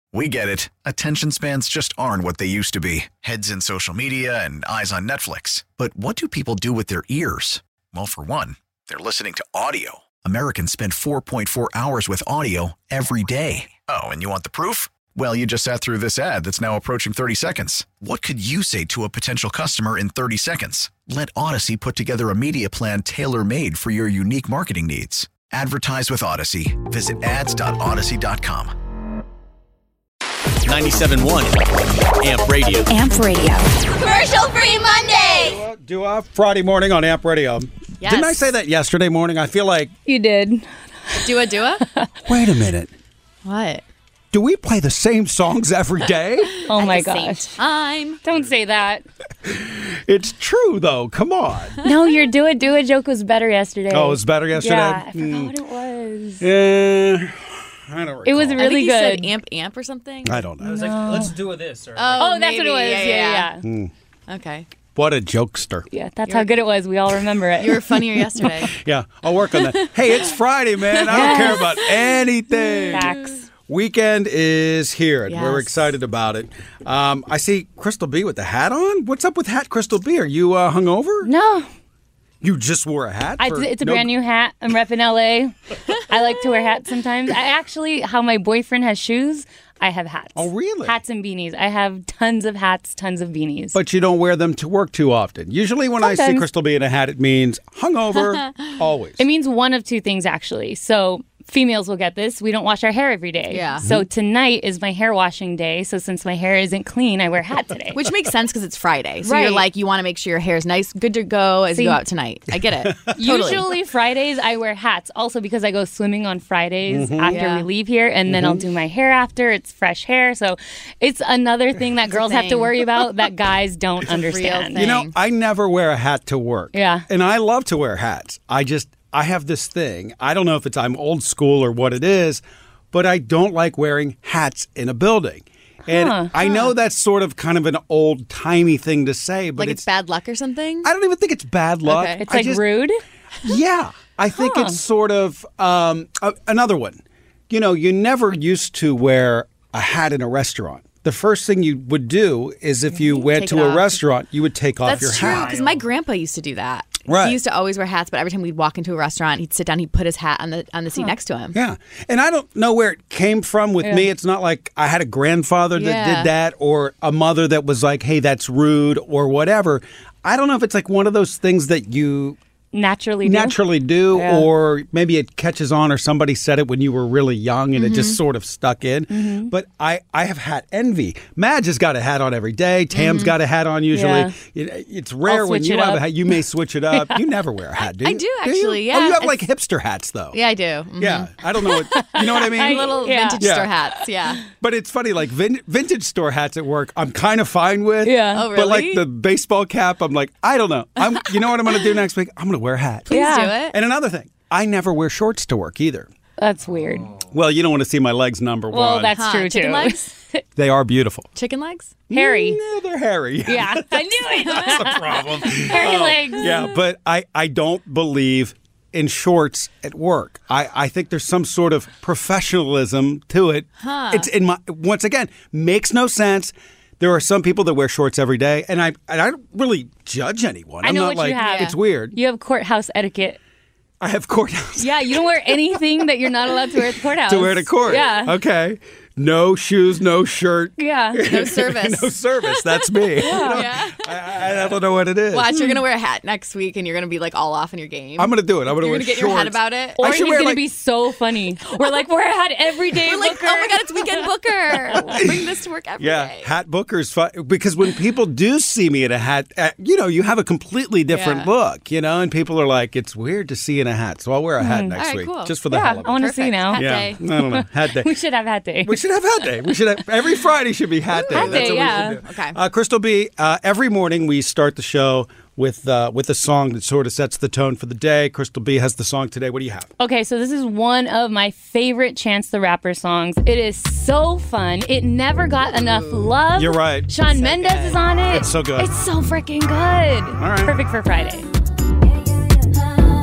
We get it. Attention spans just aren't what they used to be. Heads in social media and eyes on Netflix. But what do people do with their ears? Well, for one, they're listening to audio. Americans spend 4.4 hours with audio every day. Oh, and you want the proof? Well, you just sat through this ad that's now approaching 30 seconds. What could you say to a potential customer in 30 seconds? Let Odyssey put together a media plan tailor-made for your unique marketing needs. Advertise with Odyssey. Visit ads.odyssey.com. 97.1 AMP Radio. AMP Radio. Commercial-free Monday. Do a Friday morning on AMP Radio. Yes. Didn't I say that yesterday morning? I feel like... You did. Do a? Wait a minute. What? Do we play the same songs every day? Oh my At the gosh. same time. Don't say that. It's true, though. Come on. No, your do it joke was better yesterday. Oh, it was better yesterday? Yeah, I forgot what it was. Yeah, I don't recall. It was I really think you good. said amp or something. I don't know. I was like, let's do this. Or Oh, that's maybe. what it was. Yeah. Okay. What a jokester. Yeah, that's how good it was. We all remember it. You were funnier yesterday. Yeah, I'll work on that. Hey, it's Friday, man. I don't care about anything. Facts. Weekend is here, and we're Yes. excited about it. I see Crystal B with the hat on. What's up with hat, Crystal B? Are you hungover? No, You just wore a hat? it's a brand new hat. I'm repping LA. I like to wear hats sometimes. I actually, how my boyfriend has shoes, I have hats. Oh, really? Hats and beanies. I have tons of hats, tons of beanies. But you don't wear them to work too often. Usually when I see Sometimes. Crystal B in a hat, it means hungover, always. It means one of two things, actually. So females will get this. We don't wash our hair every day. Yeah. So tonight is my hair washing day. So since my hair isn't clean, I wear a hat today. Which makes sense because it's Friday. So Right. you're like, you want to make sure your hair is nice, good to go as you go out tonight. I get it. Totally. Usually Fridays I wear hats also because I go swimming on Fridays after Yeah. we leave here, and then I'll do my hair after. It's fresh hair. So it's another thing that girls have to thing. worry about that guys don't a real understand. thing. You know, I never wear a hat to work. Yeah. And I love to wear hats. I have this thing. I don't know if I'm old school or what it is, but I don't like wearing hats in a building. And I know that's sort of kind of an old-timey thing to say, but Like it's bad luck or something? I don't even think it's bad luck. Okay. It's like rude. Yeah. I think it's sort of another one. You know, you never used to wear a hat in a restaurant. The first thing you would do is if you went Take to it a off. restaurant, you would take off your That's true, hat. because my grandpa used to do that. Right. He used to always wear hats, but every time we'd walk into a restaurant, he'd sit down, he'd put his hat on the seat next to him. Yeah. And I don't know where it came from with me. It's not like I had a grandfather that Yeah. did that or a mother that was like, hey, that's rude or whatever. I don't know if it's like one of those things that you Naturally do. Yeah. or maybe it catches on or somebody said it when you were really young and it just sort of stuck in. But I have hat envy. Madge has got a hat on every day. Tam's got a hat on usually. It's rare when switch you it have a up. hat. You may switch it up. You never wear a hat, do you? I do, you? actually, Oh, yeah. you have like hipster hats though. Yeah, I do. Mhm. Yeah, I don't know what you know what I mean. Little Yeah. vintage Yeah. store hats, yeah. But it's funny, like vintage store hats at work, I'm kind of fine with. Yeah. Oh, But like really? the baseball cap, I'm like, I don't know. You know what I'm going to do next week? I'm going to wear a hat. Please Yeah. do it. And another thing, I never wear shorts to work either. That's weird. Well, you don't want to see my legs, number Well, one. that's true Chicken too. legs? They are beautiful. Chicken legs? Hairy. Yeah, they're hairy. Yeah, I knew it. That's a problem. Hairy legs. Yeah, but I don't believe in shorts at work. I think there's some sort of professionalism to it. It's in my once again makes no sense. There are some people that wear shorts every day, and I don't really judge anyone. I know I'm what not like you have. it's weird. You have courthouse etiquette. I have courthouse Yeah, you don't wear anything that you're not allowed to wear at the courthouse. to wear to court. Yeah. Okay. No shoes, no shirt. Yeah. No service. No service. That's me. You know, Yeah. I don't know what it is. Watch, you're going to wear a hat next week and you're going to be like all off in your game. I'm going to do it. I'm going to You're wear going to get shorts. your head about it. Or I he's should going wear, to like- be so funny. We're like, we're a hat every day, We're like, Booker. oh my God, it's Weekend Booker. Bring this to work every day. Yeah, hat booker's fun because when people do see me in a hat, you have a completely different Yeah. look, and people are like, it's weird to see you in a hat, so I'll wear a hat next All right, week cool. just for the Yeah, hell of I want it. to see Perfect. now. Hat Yeah, day. I don't know, hat day. We should have hat day. We should have hat day. We should have every Friday should be hat day. Hat That's day, what yeah. we should do. Okay. Crystal B, every morning we start the show with a song that sort of sets the tone for the day. Crystal B has the song today. What do you have? Okay, so this is one of my favorite Chance the Rapper songs. It is so fun. It never got enough love. You're right. Shawn Mendes is on it. It's so good. It's so freaking good. All right. Perfect for Friday.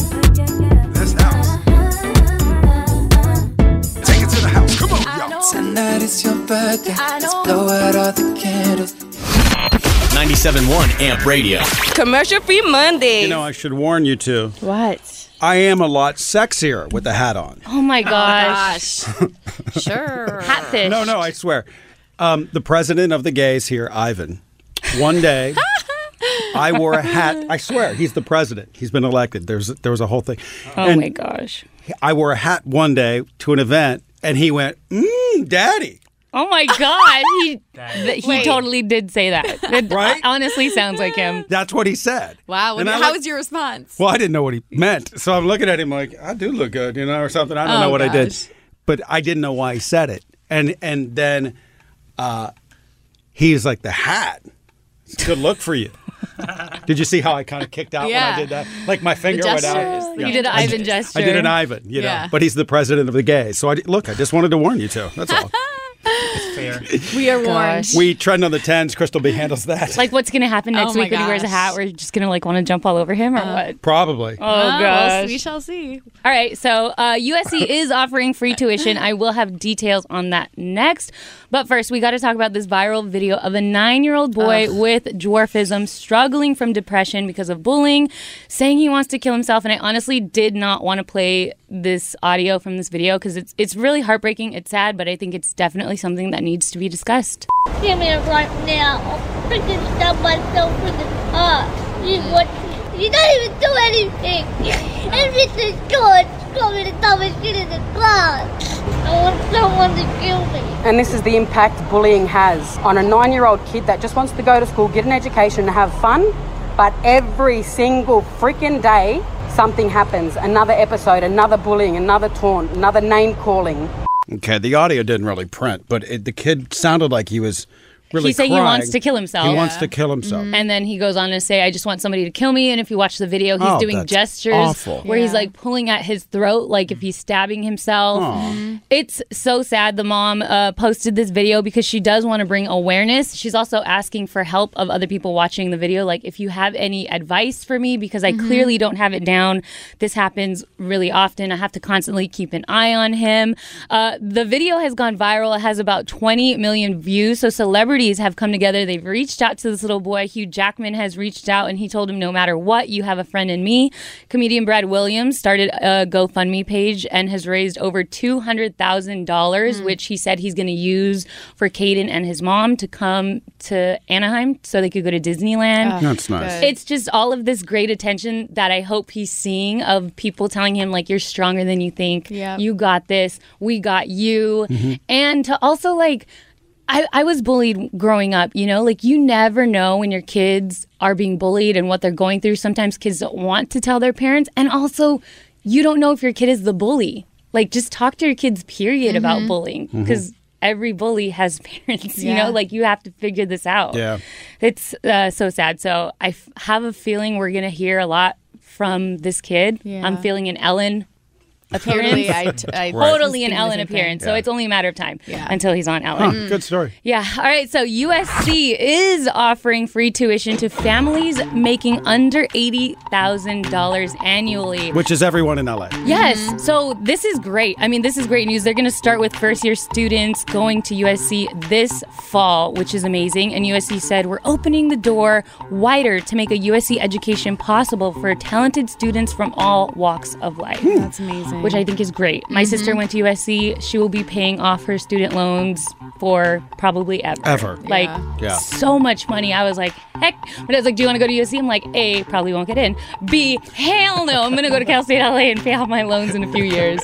This house. Take it to the house. Come on, y'all. Tonight tonight is your birthday. Let's blow out all the candles. 97.1 AMP Radio. Commercial-free Mondays. You know, I should warn you two. What? I am a lot sexier with the hat on. Oh my gosh. Sure. Hatfish. No, I swear. The president of the gays here, Ivan, one day I wore a hat. I swear, he's the president. He's been elected. There was a whole thing. Oh my gosh. I wore a hat one day to an event, and he went, Daddy. Oh my God. He totally did say that. It Right? honestly sounds like him. That's what he said. Wow. And How was your response? Well, I didn't know what he meant. So I'm looking at him like, I do look good, or something. I don't know what I did. But I didn't know why he said it. And then he's like, the hat. It's a good look for you. Did you see how I kind of kicked out when I did that? Like my finger went out. You did an Ivan gesture. I did an Ivan, know. But he's the president of the gays. So I just wanted to warn you two. That's all. Fair. We are warned. We trend on the 10s. Crystal B handles that. Like, what's going to happen next Oh my week when he wears a hat? We're just going to, want to jump all over him or what? Probably. Oh, gosh. We shall see. All right, so USC is offering free tuition. I will have details on that next. But first, we got to talk about this viral video of a 9-year-old boy with dwarfism struggling from depression because of bullying, saying he wants to kill himself. And I honestly did not want to play this audio from this video because it's really heartbreaking. It's sad, but I think it's definitely something that needs to be discussed. Give me it right now. I'll freaking stab myself in the heart. You don't even do anything. Everything's good. Call me the dumbest kid in the class. I want someone to kill me. And this is the impact bullying has on a 9-year-old kid that just wants to go to school, get an education and have fun. But every single freaking day, something happens. Another episode, another bullying, another taunt, another name calling. Okay, the audio didn't really print, but the kid sounded like he was really He's saying crying. he wants to kill himself. He wants to kill himself. And then he goes on to say, I just want somebody to kill me. And if you watch the video, he's doing that's gestures awful. where he's pulling at his throat, like if he's stabbing himself. It's so sad. The mom posted this video because she does want to bring awareness. She's also asking for help of other people watching the video. Like, if you have any advice for me, because I clearly don't have it down. This happens really often. I have to constantly keep an eye on him. The video has gone viral. It has about 20 million views. So celebrities have come together. They've reached out to this little boy. Hugh Jackman has reached out and he told him, no matter what, you have a friend in me. Comedian Brad Williams started a GoFundMe page and has raised over $200,000, which he said he's going to use for Caden and his mom to come to Anaheim so they could go to Disneyland. That's nice. It's just all of this great attention that I hope he's seeing of people telling him, like, you're stronger than you think. Yep. You got this. We got you. And to also, I was bullied growing up, you never know when your kids are being bullied and what they're going through. Sometimes kids don't want to tell their parents. And also, you don't know if your kid is the bully. Just talk to your kids, period, about bullying. Because every bully has parents, you have to figure this out. Yeah. It's so sad. So I have a feeling we're going to hear a lot from this kid. Yeah. I'm feeling an Ellen appearance. Totally an Ellen appearance. So it's only a matter of time until he's on Ellen. Good story. Yeah. All right. So USC is offering free tuition to families making under $80,000 annually. Which is everyone in LA. Yes. So this is great. I mean, this is great news. They're going to start with first-year students going to USC this fall, which is amazing. And USC said, we're opening the door wider to make a USC education possible for talented students from all walks of life. That's amazing. Which I think is great. My sister went to USC. She will be paying off her student loans for probably ever. So much money. I was like, heck. But I was like, do you want to go to USC? I'm like, A, probably won't get in. B, hell no. I'm going to go to Cal State LA and pay off my loans in a few years.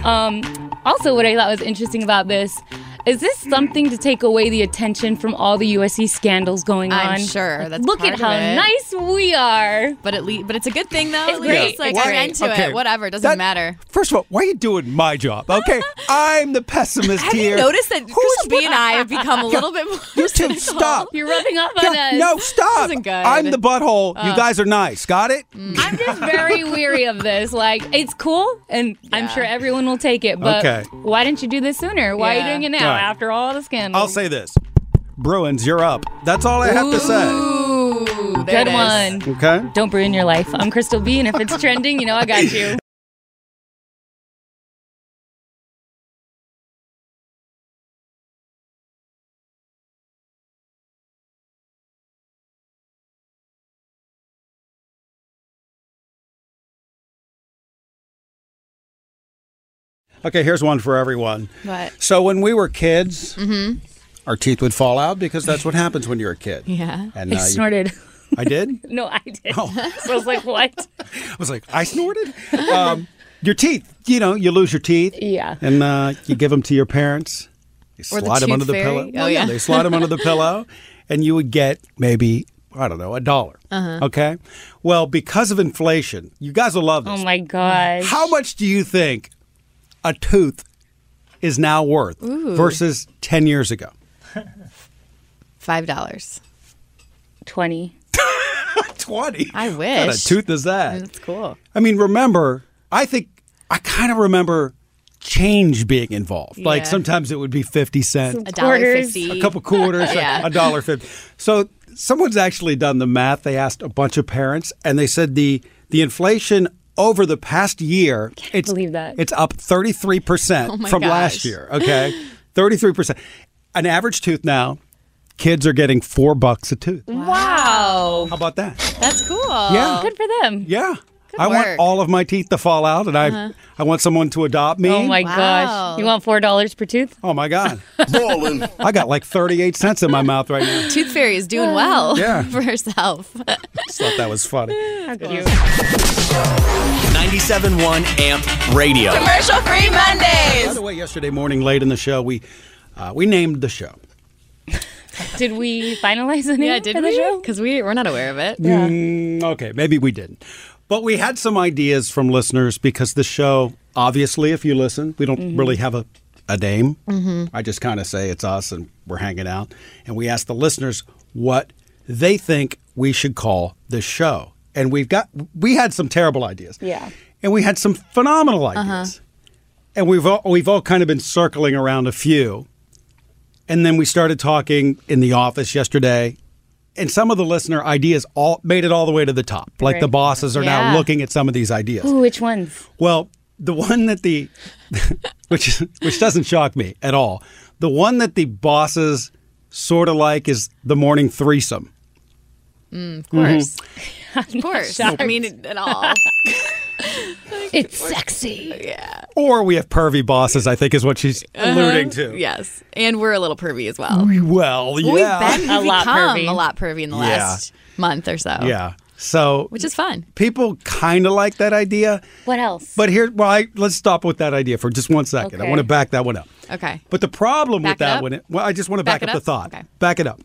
Also, what I thought was interesting about this, is this something to take away the attention from all the USC scandals going on? I'm sure. That's Look part at how of it. nice we are. But it's a good thing, though. It's At great. least, It's we're great. into it. Whatever. It doesn't matter. First of all, why are you doing my job? Okay, I'm the pessimist Have here. you noticed that Crystal B and I have become a little bit more You two, cynical? stop. You're rubbing off on us. No, stop. This isn't good. I'm the butthole. You guys are nice. Got it? I'm just very weary of this. It's cool, and I'm sure everyone will take it. But why didn't you do this sooner? Why are you doing it now All right. after all the scandals? I'll say this. Bruins, you're up. That's all I have to say. Ooh, there Good it is. one. Okay? Don't ruin your life. I'm Crystal B, and if it's trending, I got you. Okay, here's one for everyone. What? So when we were kids, our teeth would fall out because that's what happens when you're a kid. Yeah. And I snorted. I did? No, I did. Oh. So I was like, what? I was like, I snorted? Your teeth, you lose your teeth. Yeah. And you give them to your parents. They Or the slide them tooth under the fairy. pillow. Oh, yeah. They slide them under the pillow, and you would get maybe, I don't know, $1. Okay? Well, because of inflation, you guys will love this. Oh my gosh. How much do you think a tooth is now worth versus 10 years ago? $5. 20. 20? I wish. What kind of tooth is that? That's cool. I mean, remember, I kind of remember change being involved. Like Yeah. sometimes it would be 50 cents, $1.50. a couple quarters, Yeah. $1.50. So someone's actually done the math. They asked a bunch of parents, and they said the inflation over the past year, believe that. it's up 33% Oh my from gosh. last year. Okay, 33%. An average tooth now, kids are getting $4 a tooth. Wow. How about that? That's cool. Yeah. Good for them. Yeah. I want work. all of my teeth to fall out, and I want someone to adopt me. Oh my Wow. gosh. You want $4 per tooth? Oh my God. I got like 38 cents in my mouth right now. Tooth Fairy is doing well Yeah. for herself. Just thought that was funny. How cute. 97.1 AMP Radio. Commercial free By Mondays. the way, yesterday morning, late in the show, we named the show. Did we finalize the name Yeah, did for the we? show? Because we're not aware of it. Okay, maybe we didn't. But we had some ideas from listeners because the show, obviously, if you listen, we don't really have a name. I just kind of say it's us and we're hanging out. And we asked the listeners what they think we should call the show. And we had some terrible ideas. Yeah. And we had some phenomenal ideas. And we've all kind of been circling around a few. And then we started talking in the office yesterday. And some of the listener ideas all made it all the way to the top. Like the Right. bosses are Yeah. now looking at some of these ideas. Ooh, which ones? Well, the one that which doesn't shock me at all. The one that the bosses sort of like is the morning threesome. Of course. Of course. I mean, at all. It's sexy. Yeah. Or we have pervy bosses, I think is what she's alluding to. Yes. And we're a little pervy as well. Well, yeah. We've A lot become pervy. a lot pervy in the last month or so. Yeah. So Which is fun. people kind of like that idea. What else? But let's stop with that idea for just 1 second. I Okay. want to back that one up. Okay. But the problem Back with it that up? one, I just want to back Back up it the up? thought. Okay. Back it up.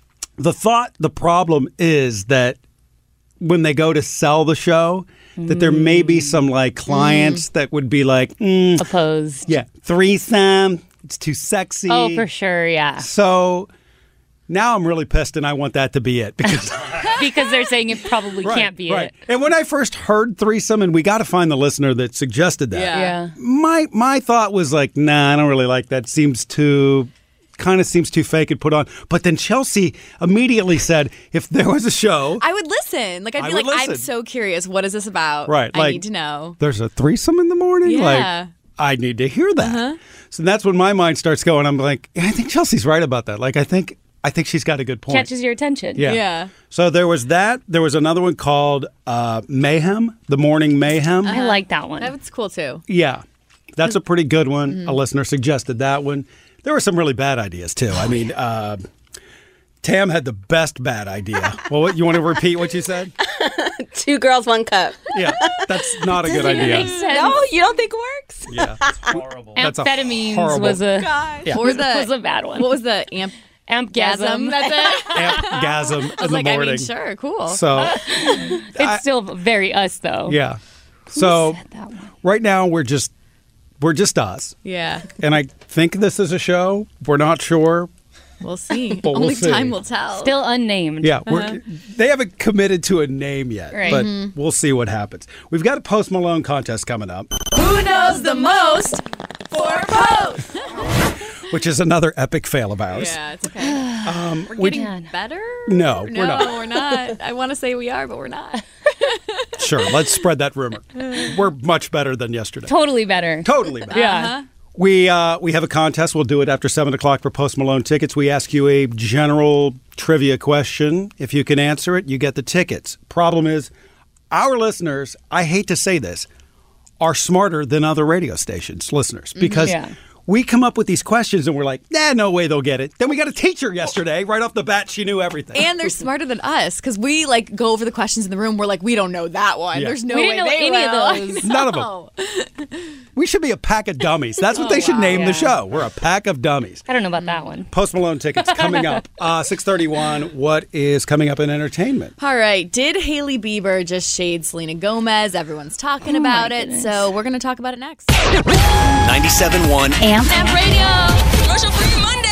The problem is that when they go to sell the show, that there may be some like clients that would be like, Opposed. yeah, threesome, it's too sexy. Oh, for sure, yeah. So now I'm really pissed and I want that to be it because Because they're saying it probably can't be it. And when I first heard threesome, and we got to find the listener that suggested that. Yeah. My thought was like, nah, I don't really like that. Seems too fake and put on. But then Chelsea immediately said, if there was a show, I would listen. Like, I'd I be would like, I'm listen. so curious. What is this about? Right, I like- need to know. there's a threesome in the morning. Yeah. Like, I need to hear that. So that's when my mind starts going. I'm like, yeah, I think Chelsea's right about that. Like, I think she's got a good point. Catches your attention. Yeah. Yeah. So there was that. There was another one called Mayhem, the Morning Mayhem. I like that one. That's cool, too. Yeah, that's a pretty good one. A listener suggested that one. There were some really bad ideas, too. I mean, Tam had the best bad idea. Well, you want to repeat what you said? 2 girls, 1 cup. Yeah, that's not a good idea. No, you don't think it works? Yeah, Horrible. That's a Amphetamines horrible- was a Yeah. Or the, was a bad one. What was the ampgasm? Ampgasm. That's it? Ampgasm in I was the like, morning. I mean, sure, cool. So, It's still very us though. yeah. So That one. right now we're just us. Yeah. And I think this is a show. We're not sure. We'll see. But we'll Only see. time will tell. Still unnamed. Yeah, they haven't committed to a name yet, Right. but we'll see what happens. We've got a Post Malone contest coming up, Who knows the most for Post? which is another epic fail of ours. Yeah, it's okay. We're getting better? No, we're not. we're not. I want to say we are, but we're not. Sure, let's spread that rumor. We're much better than yesterday. Totally better. Totally better. Yeah. We have a contest. We'll do it after 7 o'clock for Post Malone tickets. We ask you a general trivia question. If you can answer it, you get the tickets. Problem is, our listeners, I hate to say this, are smarter than other radio stations, listeners, because we come up with these questions and we're like, no way they'll get it. Then we got a teacher yesterday. Right off the bat, she knew everything. And they're smarter than us because we like go over the questions in the room. We're like, we don't know that one. Yeah. There's no We way didn't know they any will. of those. None of them. We should be a pack of dummies. That's what they should name the show. We're a pack of dummies. I don't know about that one. Post Malone tickets coming up. 6:31. What is coming up in entertainment? All right. Did Hailey Bieber just shade Selena Gomez? Everyone's talking about it. goodness. So we're going to talk about it next. 97.1 Amp Radio. Commercial-free Mondays.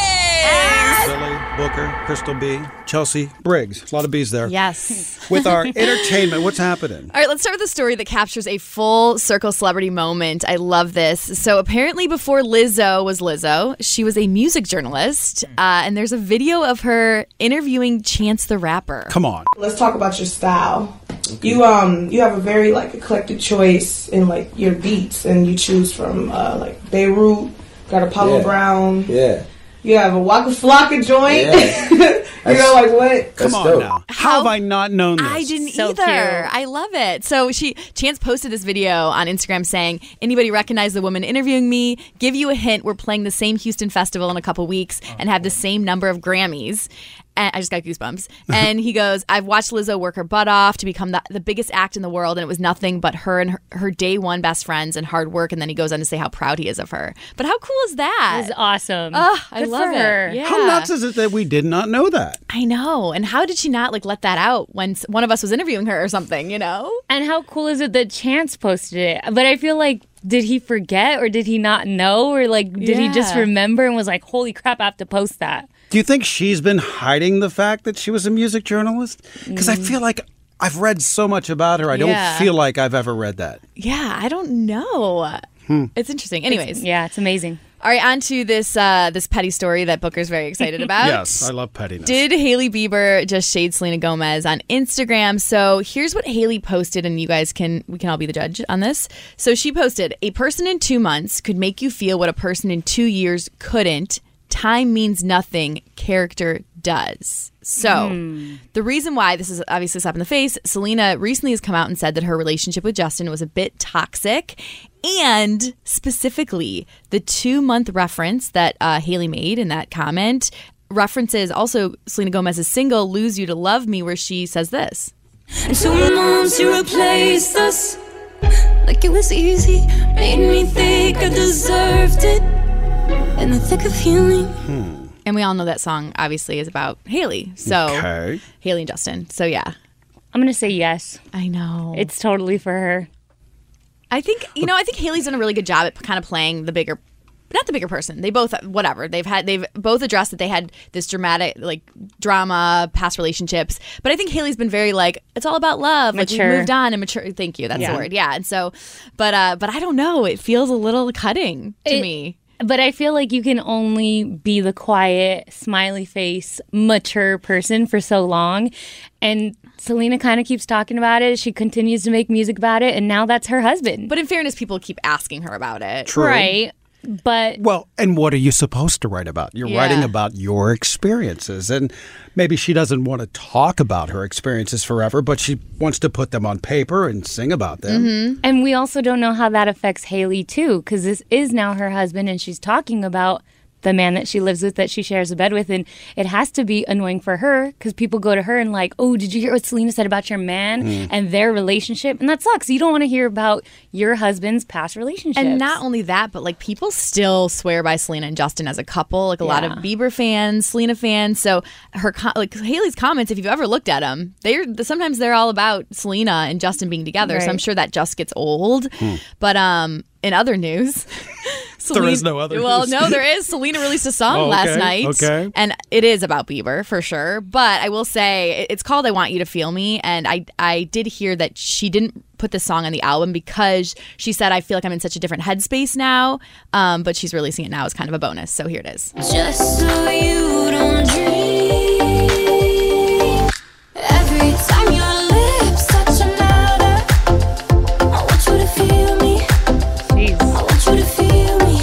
Billy, Booker, Crystal B, Chelsea, Briggs. A lot of B's there. Yes. With our entertainment, what's happening? All right, let's start with a story that captures a full circle celebrity moment. I love this. So apparently before Lizzo was Lizzo, she was a music journalist, and there's a video of her interviewing Chance the Rapper. Come on. Let's talk about your style. You have a very like eclectic choice in like your beats, and you choose from like Beirut, got Apollo Brown. Yeah. You have a Waka Flocka joint. Yeah. You know, like what? Come on dope. now. How have I not known this? I didn't So either. cute. I love it. So Chance posted this video on Instagram saying, anybody recognize the woman interviewing me? Give you a hint, we're playing the same Houston festival in a couple weeks and have the same number of Grammys. And I just got goosebumps. And he goes, I've watched Lizzo work her butt off to become the biggest act in the world, and it was nothing but her and her day one best friends and hard work. And then he goes on to say how proud he is of her. But how cool is that? It was awesome. I Good love for it. her. Yeah. How nuts is it that we did not know that? I know. And how did she not like let that out when one of us was interviewing her or something, you know? And how cool is it that Chance posted it? But I feel like, did he forget or did he not know? Or like, did he just Yeah. remember and was like, holy crap, I have to post that? Do you think she's been hiding the fact that she was a music journalist? Because I feel like I've read so much about her. I don't Yeah. feel like I've ever read that. Yeah, I don't know. It's interesting. Anyways. Yeah, it's amazing. All right, on to this petty story that Booker's very excited about. Yes, I love pettiness. Did Hailey Bieber just shade Selena Gomez on Instagram? So here's what Hailey posted, and you guys we can all be the judge on this. So she posted, a person in 2 months could make you feel what a person in 2 years couldn't. Time means nothing, character does. So the reason why this is obviously a slap in the face, Selena recently has come out and said that her relationship with Justin was a bit toxic. And specifically, the 2-month reference that Hailey made in that comment references also Selena Gomez's single, Lose You to Love Me, where she says this. And 2 months you replaced us like it was easy. Made me think I deserved it. In the thick of healing. And we all know that song obviously is about Hailey. So Okay. Hailey and Justin. So yeah. I'm going to say yes. I know. It's totally for her. I think Hailey's done a really good job at kind of playing not the bigger person. They both, whatever. They've both addressed that they had this dramatic, like, drama, past relationships. But I think Hailey's been very, like, it's all about love. Mature. Like, we moved on and mature. Thank you. That's the word. Yeah. And so, but I don't know. It feels a little cutting to me. But I feel like you can only be the quiet, smiley face, mature person for so long. And Selena kind of keeps talking about it. She continues to make music about it. And now that's her husband. But in fairness, people keep asking her about it. True. Right. But Well, and what are you supposed to write about? You're Yeah. writing about your experiences. And maybe she doesn't want to talk about her experiences forever, but she wants to put them on paper and sing about them. and we also don't know how that affects Hailey too, because this is now her husband, and she's talking about the man that she lives with, that she shares a bed with, and it has to be annoying for her because people go to her and like, oh, did you hear what Selena said about your man and their relationship? And that sucks. You don't want to hear about your husband's past relationships. And not only that, but like people still swear by Selena and Justin as a couple. Like a lot of Bieber fans, Selena fans. So her like Hailey's comments, if you've ever looked at them, sometimes they're all about Selena and Justin being together. So Right. I'm sure that just gets old. But in other news. There is no other Well, news. no, there is. Selena released a song last night. Okay. And it is about Bieber for sure. But I will say it's called I Want You to Feel Me. And I did hear that she didn't put this song on the album because she said, I feel like I'm in such a different headspace now. But she's releasing it now as kind of a bonus. So here it is. Just so you don't dream. Every time your lips touch another, I want you to feel me. Jeez. I want you to feel me.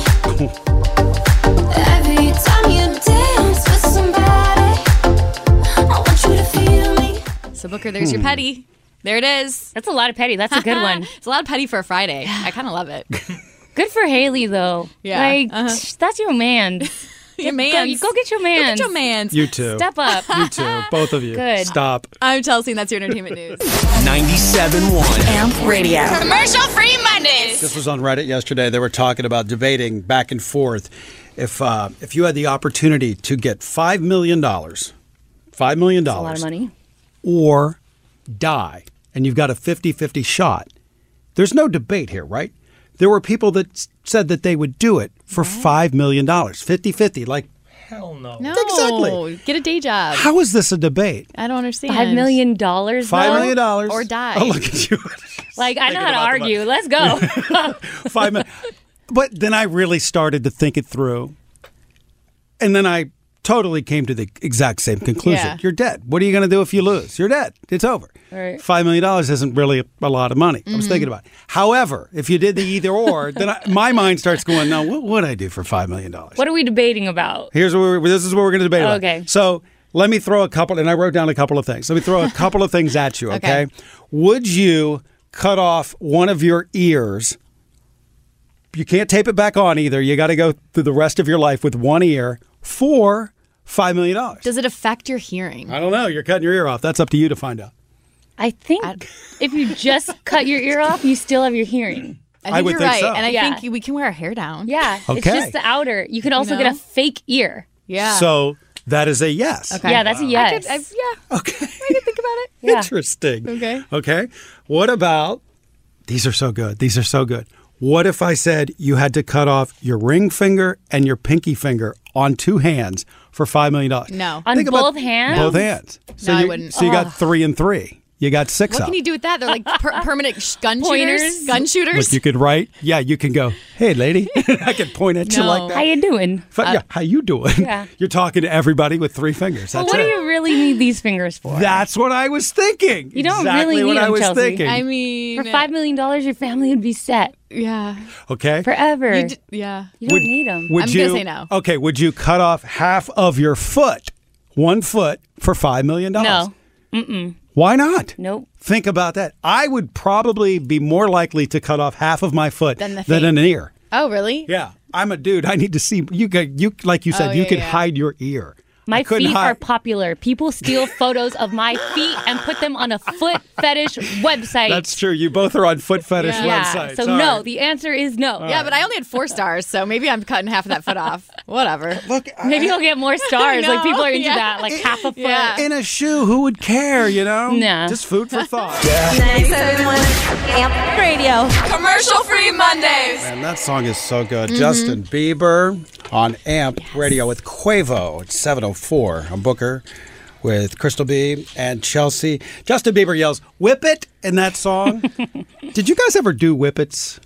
Every time you dance with somebody, I want you to feel me. So Booker, there's your petty. There it is. That's a lot of petty. That's a good one. It's a lot of petty for a Friday. I kind of love it. Good for Haley, though. Yeah. Like, that's your man. Your man. Go get your man. Go get your man. You too. Step up. You too. Both of you. Good. Stop. I'm Chelsea, and that's your entertainment news. 97.1 Amp Radio. Commercial free Mondays. This was on Reddit yesterday. They were talking about debating back and forth. If you had the opportunity to get $5 million, $5 million, That's a lot of money. or die, and you've got a 50-50 shot, there's no debate here, right? There were people that said that they would do it for $5 million, 50-50. Like, hell no. No. Exactly. Get a day job. how is this a debate? I don't understand. $5 million, $5 million. Or die. Oh, look at you. Like, I know how to about the argue. Let's go. $5 million. But then I really started to think it through. And then I totally came to the exact same conclusion. Yeah. You're dead. What are you going to do if you lose? You're dead. It's over. Right. $5 million isn't really a lot of money. I was thinking about it. However, if you did the either or, then my mind starts going, no, what would I do for $5 million? What are we debating about? This is what we're going to debate about. Okay. So let me throw a couple, and I wrote down a couple of things. Let me throw a couple of things at you, okay? Would you cut off one of your ears? You can't tape it back on either. You got to go through the rest of your life with one ear for $5 million. Does it affect your hearing? I don't know. You're cutting your ear off. That's up to you to find out. I think if you just cut your ear off, you still have your hearing. I think would you're think right. so. And I Yeah. think we can wear our hair down. Yeah. It's Okay. just the outer. You can also get a fake ear. Yeah. So that is a yes. Okay. Yeah, that's a yes. Okay. I can think about it. Yeah. Interesting. Okay. Okay. What about, these are so good. These are so good. What if I said you had to cut off your ring finger and your pinky finger on two hands for $5 million? No. On Think about both hands? Both hands. So No, I you, wouldn't. So you got 3 and 3. You got 6 What up. can you do with that? They're like permanent gun Pointers? shooters. Gun shooters. Look, you could write. Yeah, you can go, hey, lady. I can point at you No. like that. How you doing? Yeah, how you doing? Yeah. You're talking to everybody with 3 fingers. Well, That's what do it. you really need these fingers for? That's what I was thinking. You don't exactly really what need I them, was Chelsea. thinking. I mean, For $5 million, your family would be set yeah. Okay. forever. Yeah. You don't need them. Would I'm you, gonna say no. Okay, would you cut off half of your foot, 1 foot, for $5 million? No. Why not? Nope. Think about that. I would probably be more likely to cut off half of my foot Than the than feet. an ear. Oh, really? Yeah, I'm a dude. I need to see you. Like you said, Oh, you yeah, could yeah. hide your ear. I My couldn't feet hide. are popular. People steal photos of my feet and put them on a foot fetish website. That's true. You both are on foot fetish yeah. websites. So All no, right. the answer is no. Yeah, but I only had 4 stars, so maybe I'm cutting half of that foot off. Whatever. Look, Maybe you'll get more stars. Like know, people are into yeah. that, like half a foot. Yeah. in a shoe, who would care? You know? Nah. Just food for thought. 97.1 Amp Radio. Commercial free Mondays. Man, that song is so good. Justin Bieber on Amp Radio with Quavo at 7:04. I'm Booker with Crystal B and Chelsea. Justin Bieber yells, "Whip it" in that song. Did you guys ever do whippets?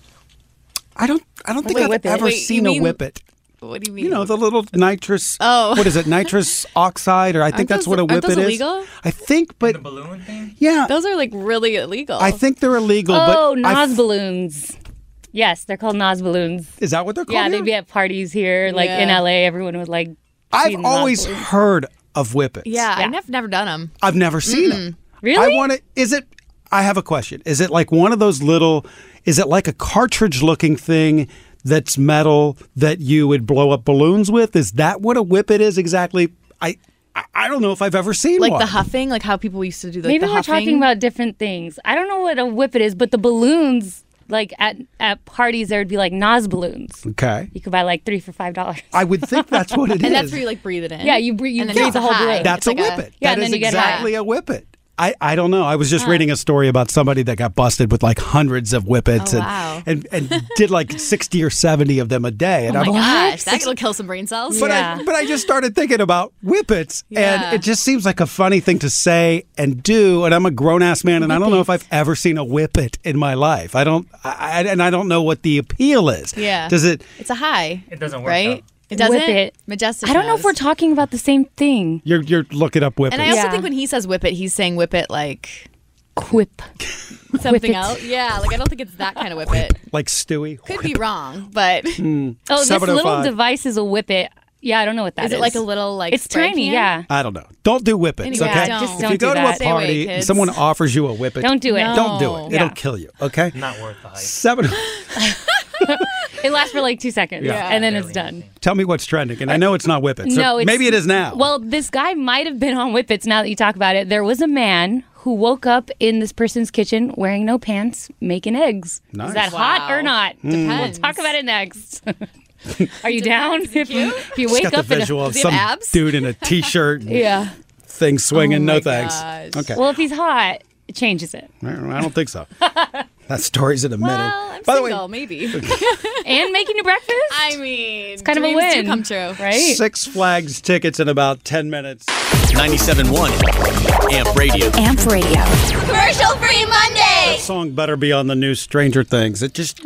I don't think I've whip it? ever Wait, seen you a mean- whippet. What do you mean? You know, the little nitrous. Oh. What is it? Nitrous oxide, or I think Aren't that's those- what a aren't whippet those is. illegal? I think, but The balloon thing? yeah, Those are like really illegal. I think they're illegal. Oh, but I Nas balloons. Yes, they're called Nas balloons. is that what they're called? Yeah, here? they'd be at parties here, like in Yeah. LA. Everyone would like. I've see Nas always balloons. heard of whippets. Yeah, Yeah. I've never done them. I've never seen them. Really? I want to. Is it? I have a question. Is it like one of those little? Is it like a cartridge-looking thing that's metal that you would blow up balloons with? Is that what a whippet is exactly? I don't know if I've ever seen Like one. the huffing, like how people used to do like Maybe the we're huffing. talking about different things. I don't know what a whippet is, but the balloons, like at parties, there would be like Nas balloons. Okay. You could buy like 3 for $5. I would think that's what it is. And that's where you like breathe it in. Yeah, you breathe And then the it's a whole high. balloon. That's It's a like a- whippet. Yeah, That and is then you get exactly a whippet. I don't know. I was just reading a story about somebody that got busted with like hundreds of whippets Oh, wow. and did like 60 or 70 of them a day. And Oh I'm my like, gosh, that'll kill some brain cells. But Yeah. I just started thinking about whippets, Yeah. and it just seems like a funny thing to say and do. And I'm a grown ass man, and I don't know if I've ever seen a whippet in my life. I don't know what the appeal is. Yeah. Does it? It's a high. It doesn't work right? out. It doesn't. Whip it. Majestic. I don't know if knows. we're talking about the same thing. You're looking up whippets. And I also Yeah. think when he says whip it, he's saying whip it like Quip. something it. else. Yeah, like I don't think it's that kind of whip it. like Stewie. Could be wrong, but Oh, this little 7:05. device is a whippet. Yeah, I don't know what that is. Is it like a little like? It's spray tiny. can? Yeah. I don't know. Don't do whippets, Anyway, okay? just If don't you go do to that. a Stay away, party and kids. someone offers you a whippet, Don't do it. No. don't do it. Yeah. It'll kill you, okay? Not worth the hype. 7. It lasts for like 2 seconds, Yeah. and then it's done. Tell me what's trending. And I know it's not whippets. No, it's, maybe it is now. Well, this guy might have been on whippets now that you talk about it. There was a man who woke up in this person's kitchen wearing no pants, making eggs. Nice. Is that hot or not? Depends. We'll talk about it next. Are you down? If you Just wake got the up in visual of Does he have some abs? dude in a T-shirt and yeah. thing swinging. Oh no my thanks. gosh. Okay. Well, if he's hot, it changes it. I don't think so. That story's in a minute. Well, I'm By the single, way, maybe. And making you breakfast? I mean, it's kind of a win. Do come true. Right? Six Flags tickets in about 10 minutes. 97.1 Amp Radio. Amp Radio. Commercial-free Monday. That song better be on the new Stranger Things.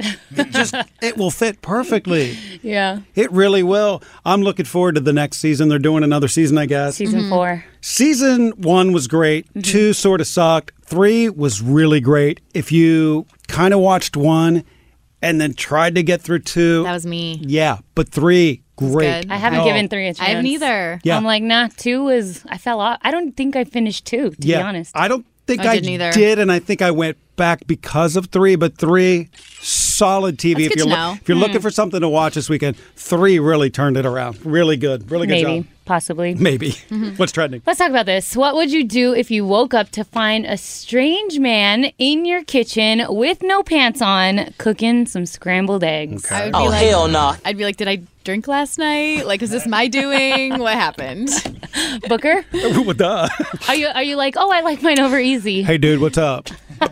It will fit perfectly. Yeah. It really will. I'm looking forward to the next season. They're doing another season, I guess. Season 4. Season 1 was great. 2 sort of sucked. 3 was really great. If you kind of watched 1 and then tried to get through 2. That was me. Yeah, but 3, great. good. I haven't No. given 3 a chance. I haven't either. Yeah. I'm like, nah, 2 is, I fell off. I don't think I finished 2, to be honest. I don't think I I didn't either. did, and I think I went back because of 3, but 3, solid TV. That's good to know. If you're looking for something to watch this weekend, 3 really turned it around. Really good. Really good Maybe, job. possibly. Maybe. What's trending? Let's talk about this. What would you do if you woke up to find a strange man in your kitchen with no pants on cooking some scrambled eggs? I would be hell no! I'd be like, did I drink last night? Like, is this my doing? What happened? Booker, Duh. are you like, oh, I like mine over easy? Hey, dude, what's up?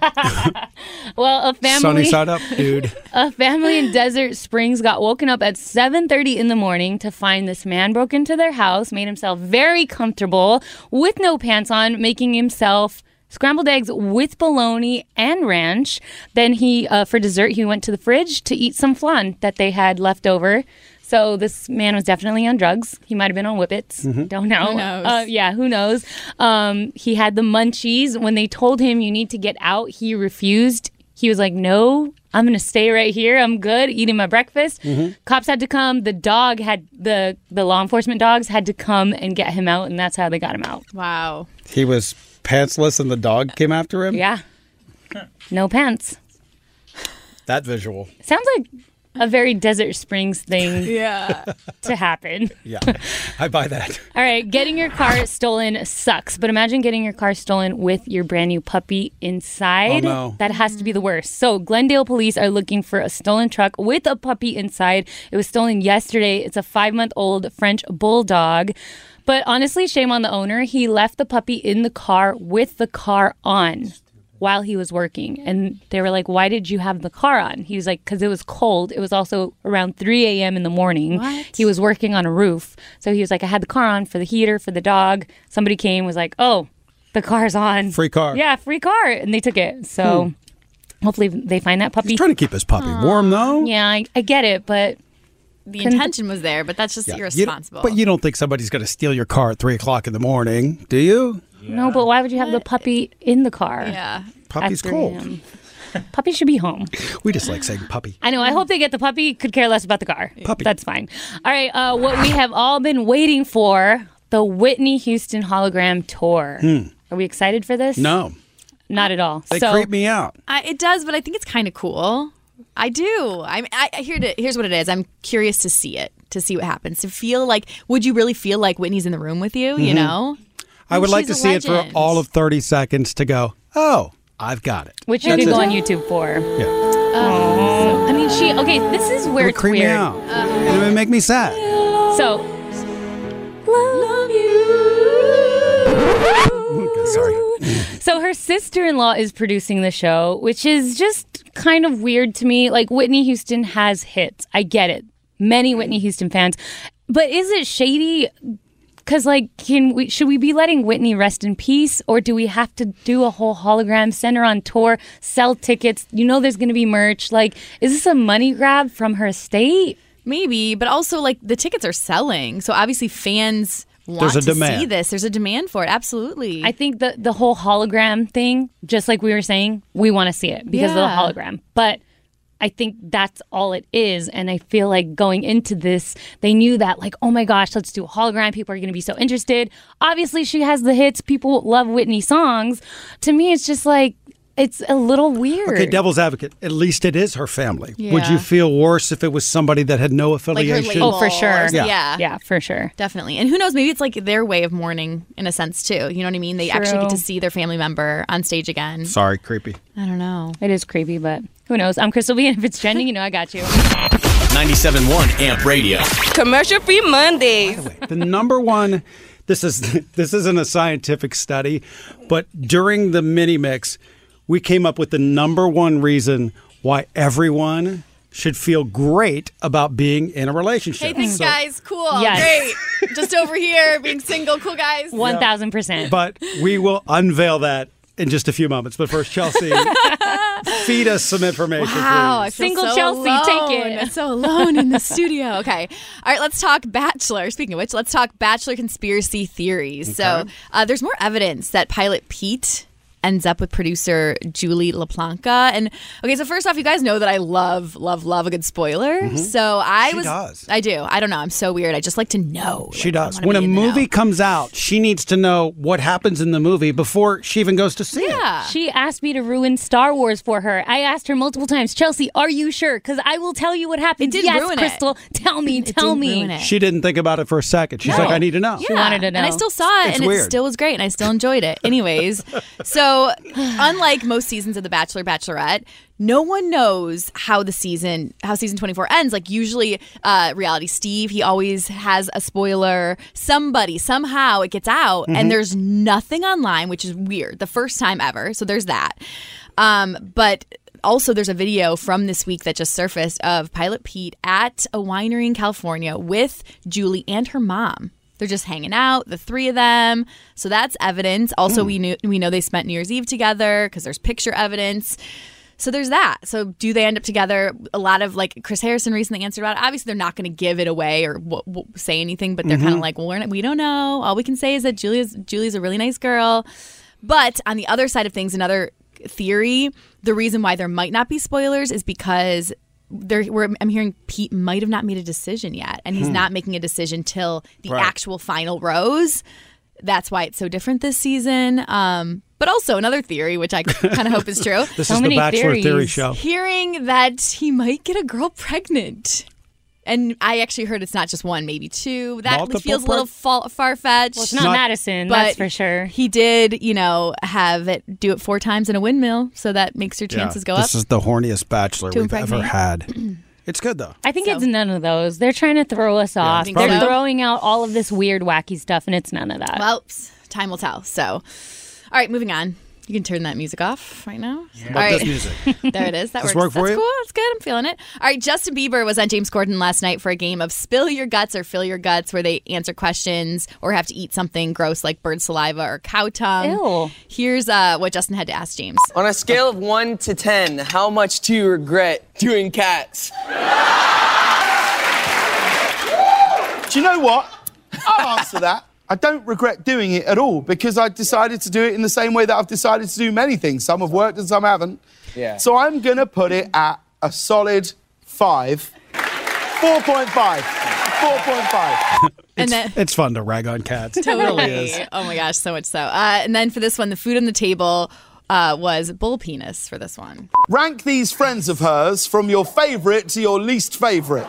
Well, Sunny side up, dude. A family in Desert Springs got woken up at 7:30 in the morning to find this man broke into their house, made himself very comfortable with no pants on, making himself scrambled eggs with bologna and ranch. Then he, for dessert, he went to the fridge to eat some flan that they had left over. So this man was definitely on drugs. He might have been on whippets. Don't know. Who knows? Yeah, who knows? He had the munchies. When they told him you need to get out, he refused. He was like, no, I'm going to stay right here. I'm good, eating my breakfast. Cops had to come. The dog had, the law enforcement dogs had to come and get him out, and that's how they got him out. Wow. He was pantsless and the dog came after him? Yeah. No pants. That visual. Sounds like a very Desert Springs thing Yeah. to happen. Yeah. I buy that. All right, getting your car stolen sucks, but imagine getting your car stolen with your brand new puppy inside. Oh, no. That has to be the worst. So, Glendale police are looking for a stolen truck with a puppy inside. It was stolen yesterday. It's a 5-month-old French bulldog. But honestly, shame on the owner. He left the puppy in the car with the car on while he was working. And they were like, why did you have the car on? He was like, because it was cold. It was also around 3 a.m. in the morning. What? He was working on a roof. So he was like, I had the car on for the heater, for the dog. Somebody came, was like, oh, the car's on. Free car. Yeah, free car. And they took it. So hopefully they find that puppy. He's trying to keep his puppy warm, though. Yeah, I get it, but The intention was there, but that's just Yeah. irresponsible. But you don't think somebody's going to steal your car at 3 o'clock in the morning, do you? no, but why would you have the puppy in the car? yeah. Puppy's at 3 cold. a.m.? Puppy should be home. We just like saying puppy. I know. I hope they get the puppy. Could care less about the car. Puppy. That's fine. All right. What we have all been waiting for, the Whitney Houston hologram tour. Are we excited for this? No. Not at all. They creep me out. It does, but I think it's kind of cool. I do. Here's what it is. I'm curious to see it, to see what happens. To feel like, would you really feel like Whitney's in the room with you? You know? I would like She's to a see it for legend. all of 30 seconds to go, oh, I've got it. Which you That's could go it. on YouTube for. Yeah. I mean, this is where It would it's creep me weird. out. It would make me sad. So, love you. Sorry. So her sister-in-law is producing the show, which is just kind of weird to me. Like, Whitney Houston has hits. I get it. Many Whitney Houston fans. But is it shady? Because, like, should we be letting Whitney rest in peace? Or do we have to do a whole hologram, send her on tour, sell tickets? You know there's going to be merch. Like, is this a money grab from her estate? Maybe, but also, like, the tickets are selling. So obviously fans want There's a to demand. see this. There's a demand for it. Absolutely. I think the whole hologram thing, just like we were saying, we want to see it because of the Yeah. hologram. But I think that's all it is. And I feel like going into this, they knew that, like, oh my gosh, let's do a hologram. People are going to be so interested. Obviously, she has the hits. People love Whitney songs. To me, it's just like, it's a little weird. Okay, devil's advocate. At least it is her family. Yeah. Would you feel worse if it was somebody that had no affiliation? label. Oh, for sure. Yeah. Yeah, for sure. Definitely. And who knows, maybe it's like their way of mourning in a sense too. You know what I mean? They actually get to see their family member on stage again. Sorry, creepy. I don't know. It is creepy, but who knows? I'm Crystal B, and if it's trending, you know I got you. 97.1 AMP Radio. Commercial-free Mondays. The number one, this isn't a scientific study, but during the mini mix, we came up with the number one reason why everyone should feel great about being in a relationship. Hey, thanks, guys. Cool. Yes. Great. Just over here being single. Cool, guys. 1,000%. But we will unveil that in just a few moments. But first, Chelsea, feed us some information, Wow, I please. feel Single so Chelsea, alone. take it. So alone in the studio. Okay. All right, let's talk Bachelor. Speaking of which, let's talk Bachelor conspiracy theories. So there's more evidence that pilot Pete ends up with producer Julie LaPlanca. And okay, so first off, you guys know that I love a good spoiler. So She does. I do. I don't know. I'm so weird. I just like to know. She Like, I does. wanna When a be in the movie know. comes out, she needs to know what happens in the movie before she even goes to see it. Yeah. She asked me to ruin Star Wars for her. I asked her multiple times, Chelsea, are you sure? Because I will tell you what happens. It did yes, ruin it. Crystal, tell me, It tell did me. ruin it. She didn't think about it for a second. She's like, I need to know. She wanted to know. And I still saw it, It's and weird. it still was great, and I still enjoyed it. Anyways, so unlike most seasons of The Bachelor, Bachelorette, no one knows how season 24 ends. Like usually, Reality Steve, he always has a spoiler. Somebody, somehow it gets out, and there's nothing online, which is weird. The first time ever. So there's that. But also, there's a video from this week that just surfaced of Pilot Pete at a winery in California with Julie and her mom. They're just hanging out, the three of them. So that's evidence. Also, we know they spent New Year's Eve together because there's picture evidence. So there's that. So do they end up together? A lot of like Chris Harrison recently answered about it. Obviously, they're not going to give it away or say anything, but they're kind of like, well, we don't know. All we can say is that Julie's a really nice girl. But on the other side of things, another theory, the reason why there might not be spoilers is because I'm hearing Pete might have not made a decision yet, and he's not making a decision till the actual final rose. That's why it's so different this season. But also another theory, which I kind of hope is true. This is the Bachelor Theory Show. Hearing that he might get a girl pregnant. And I actually heard it's not just one, maybe two. That Multiple feels a little far-fetched. Well, it's not Madison, that's for sure. He did, have it do it 4 times in a windmill, so that makes your chances go up. This is the horniest Bachelor To we've ever impregnate. had. It's good, though. I think it's none of those. They're trying to throw us off. think They're so? throwing out all of this weird, wacky stuff, and it's none of that. Well, time will tell. So, all right, moving on. You can turn that music off right now. How All about right. this music? There it is. That Does this works. work for That's you? cool. That's good. I'm feeling it. All right. Justin Bieber was on James Corden last night for a game of Spill Your Guts or Fill Your Guts, where they answer questions or have to eat something gross like bird saliva or cow tongue. Ew. Here's what Justin had to ask James. On a scale of 1 to 10, how much do you regret doing cats? Do you know what? I'll answer that. I don't regret doing it at all because I decided to do it in the same way that I've decided to do many things. Some have worked and some haven't. Yeah. So I'm going to put it at a solid 5. 4.5. 4.5. It's fun to rag on cats. It really is. Oh my gosh, so much so. And then for this one, the food on the table was bull penis for this one. Rank these friends of hers from your favourite to your least favourite.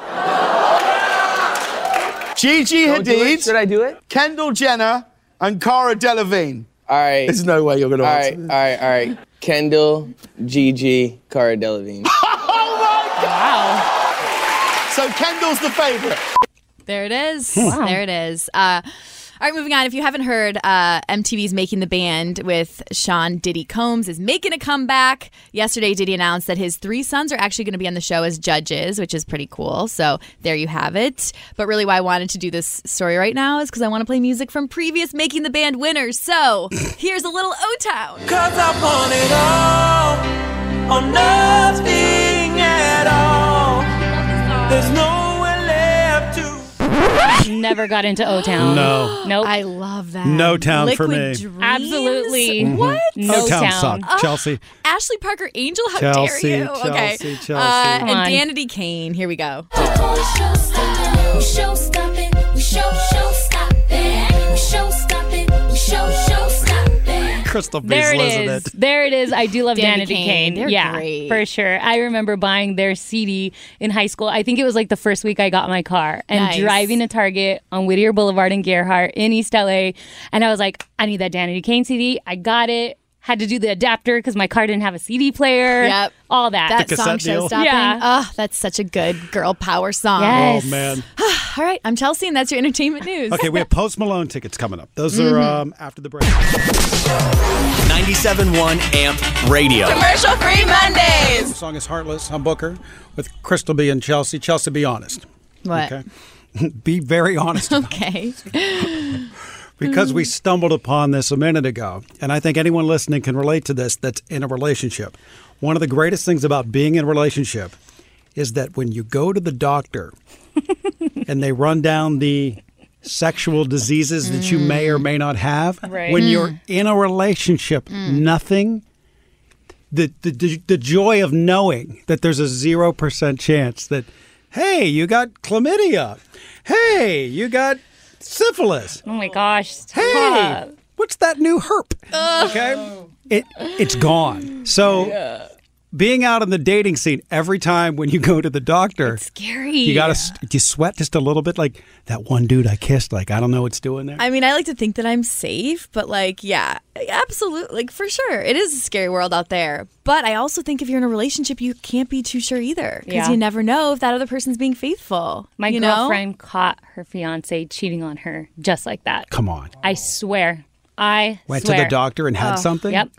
Gigi Hadid. Should I do it? Kendall Jenner and Cara Delevingne. All right. There's no way you're going to answer this. All right. Kendall, Gigi, Cara Delevingne. Oh my God! Wow. So Kendall's the favourite. There it is. Wow. There it is. All right, moving on. If you haven't heard, MTV's Making the Band with Sean Diddy Combs is making a comeback. Yesterday, Diddy announced that his 3 sons are actually going to be on the show as judges, which is pretty cool. So there you have it. But really why I wanted to do this story right now is because I want to play music from previous Making the Band winners. So here's a little O-Town. 'Cause I want it all or nothing at all. There's nowhere left to. Never got into O-Town. No. Nope. I love that. No town for Liquid me. Dreams? Absolutely. What? No O-Town town. sucked, Chelsea. Ashley Parker Angel, how Chelsea, dare you? Okay. Chelsea. And Danity Kane, here we go. Crystal B's There it losing is. it. There it is. I do love Danity Danity Kane. Kane. They're yeah, great. for sure. I remember buying their CD in high school. I think it was like the first week I got my car and Nice. driving to Target on Whittier Boulevard in Gerhardt in East LA. And I was like, I need that Danity Kane CD. I got it. Had to do the adapter because my car didn't have a CD player. Yep. All that. That The song cassette deal? showstopping. Yeah. Oh, that's such a good girl power song. Yes. Oh, man. All right, I'm Chelsea, and that's your entertainment news. Okay, we have Post Malone tickets coming up. Those are after the break. 97.1 AMP Radio. Commercial free Mondays. The song is Heartless. I'm Booker with Crystal B and Chelsea. Chelsea, be honest. What? Okay. Be very honest about Okay. because we stumbled upon this a minute ago, and I think anyone listening can relate to this that's in a relationship. One of the greatest things about being in a relationship is that when you go to the doctor and they run down the sexual diseases that you may or may not have, Right. when you're in a relationship, nothing, the joy of knowing that there's a 0% chance that, hey, you got chlamydia. Hey, you got syphilis. Oh my gosh. Stop. Hey, what's that new herp? Okay, it's gone. So being out in the dating scene every time when you go to the doctor, It's scary. you gotta do you sweat just a little bit, like that one dude I kissed. Like I don't know what's doing there. I mean, I like to think that I'm safe, but like, yeah, absolutely. Like, for sure. It is a scary world out there. But I also think if you're in a relationship, you can't be too sure either. Because Yeah. you never know if that other person's being faithful. My you know? girlfriend caught her fiance cheating on her just like that. Come on, I swear. I went swear. to the doctor and had something. Yep.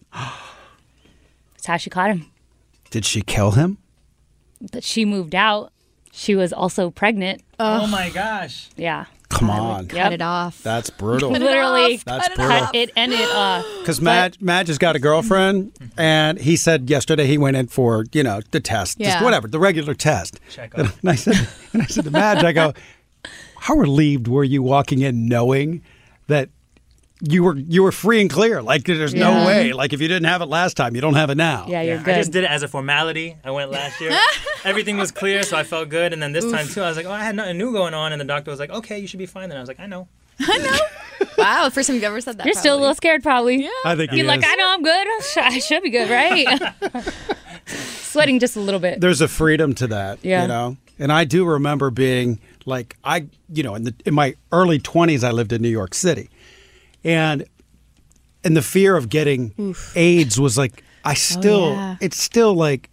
That's how she caught him. Did she kill him? But she moved out. She was also pregnant. Oh my gosh. Yeah. Come on, Cut it off. that's brutal. Literally That's brutal. cut it ended off. Because Matt just got a girlfriend, and he said yesterday he went in for the test, just Yeah. whatever, the regular test. Checkup. And I said to Madge, I go, how relieved were you walking in knowing that you were free and clear? Like there's no way. Like if you didn't have it last time, you don't have it now. Yeah, you're I good. just did it as a formality. I went last year. Everything was clear, so I felt good. And then this time, too, I was like, oh, I had nothing new going on. And the doctor was like, okay, you should be fine. And I was like, I know. Wow, first time you've ever said that. You're still a little scared, probably. Yeah. I think he You're like, is. I know I'm good. I should be good, right? Sweating just a little bit. There's a freedom to that, Yeah. And I do remember being like, in my early 20s, I lived in New York City, and the fear of getting AIDS was like, yeah. it's still like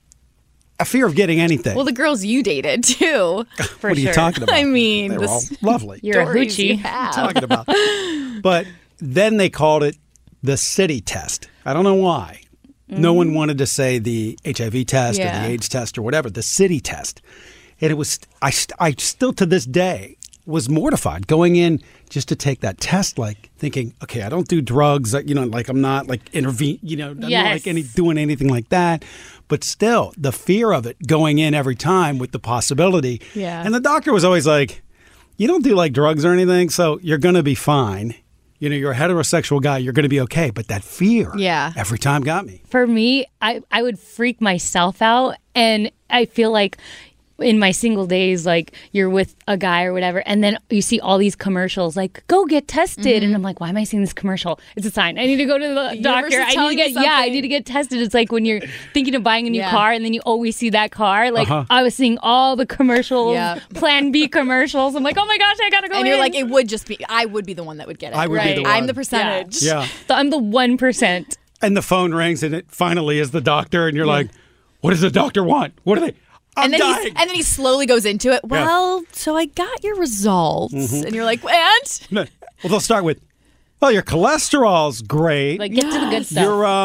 a fear of getting anything. Well, the girls you dated, too. For what are you sure. talking about? I mean, they were all lovely. You're a stories you hoochie. have. Talking about, but then they called it the city test. I don't know why. No one wanted to say the HIV test or Yeah. the AIDS test or whatever, the city test. And it was, I still to this day was mortified going in just to take that test, like thinking, okay, I don't do drugs, like I'm not like I'm not Yes. like doing anything like that. But still, the fear of it going in every time with the possibility. Yeah. And the doctor was always like, you don't do like drugs or anything, so you're going to be fine. You're a heterosexual guy, you're going to be okay. But that fear every time got me. For me, I would freak myself out. And I feel like in my single days, like you're with a guy or whatever, and then you see all these commercials like, go get tested. And I'm like, why am I seeing this commercial? It's a sign. I need to go to the doctor. Universe is I need to telling you get, I something. need to get tested. It's like when you're thinking of buying a new Yeah. car and then you always see that car. Like I was seeing all the commercials, Yeah. Plan B commercials. I'm like, oh my gosh, I gotta go And you're in. like, it would just be, I would be the one that would get it. I would be the I'm one. the percentage. Yeah. So I'm the 1%. And the phone rings and it finally is the doctor. And you're like, what does the doctor want? What are they? I'm And then, dying. and then he slowly goes into it. Well, so I got your results. And you're like, and? Well, they'll start with, well, your cholesterol's great. Like, get to the good stuff.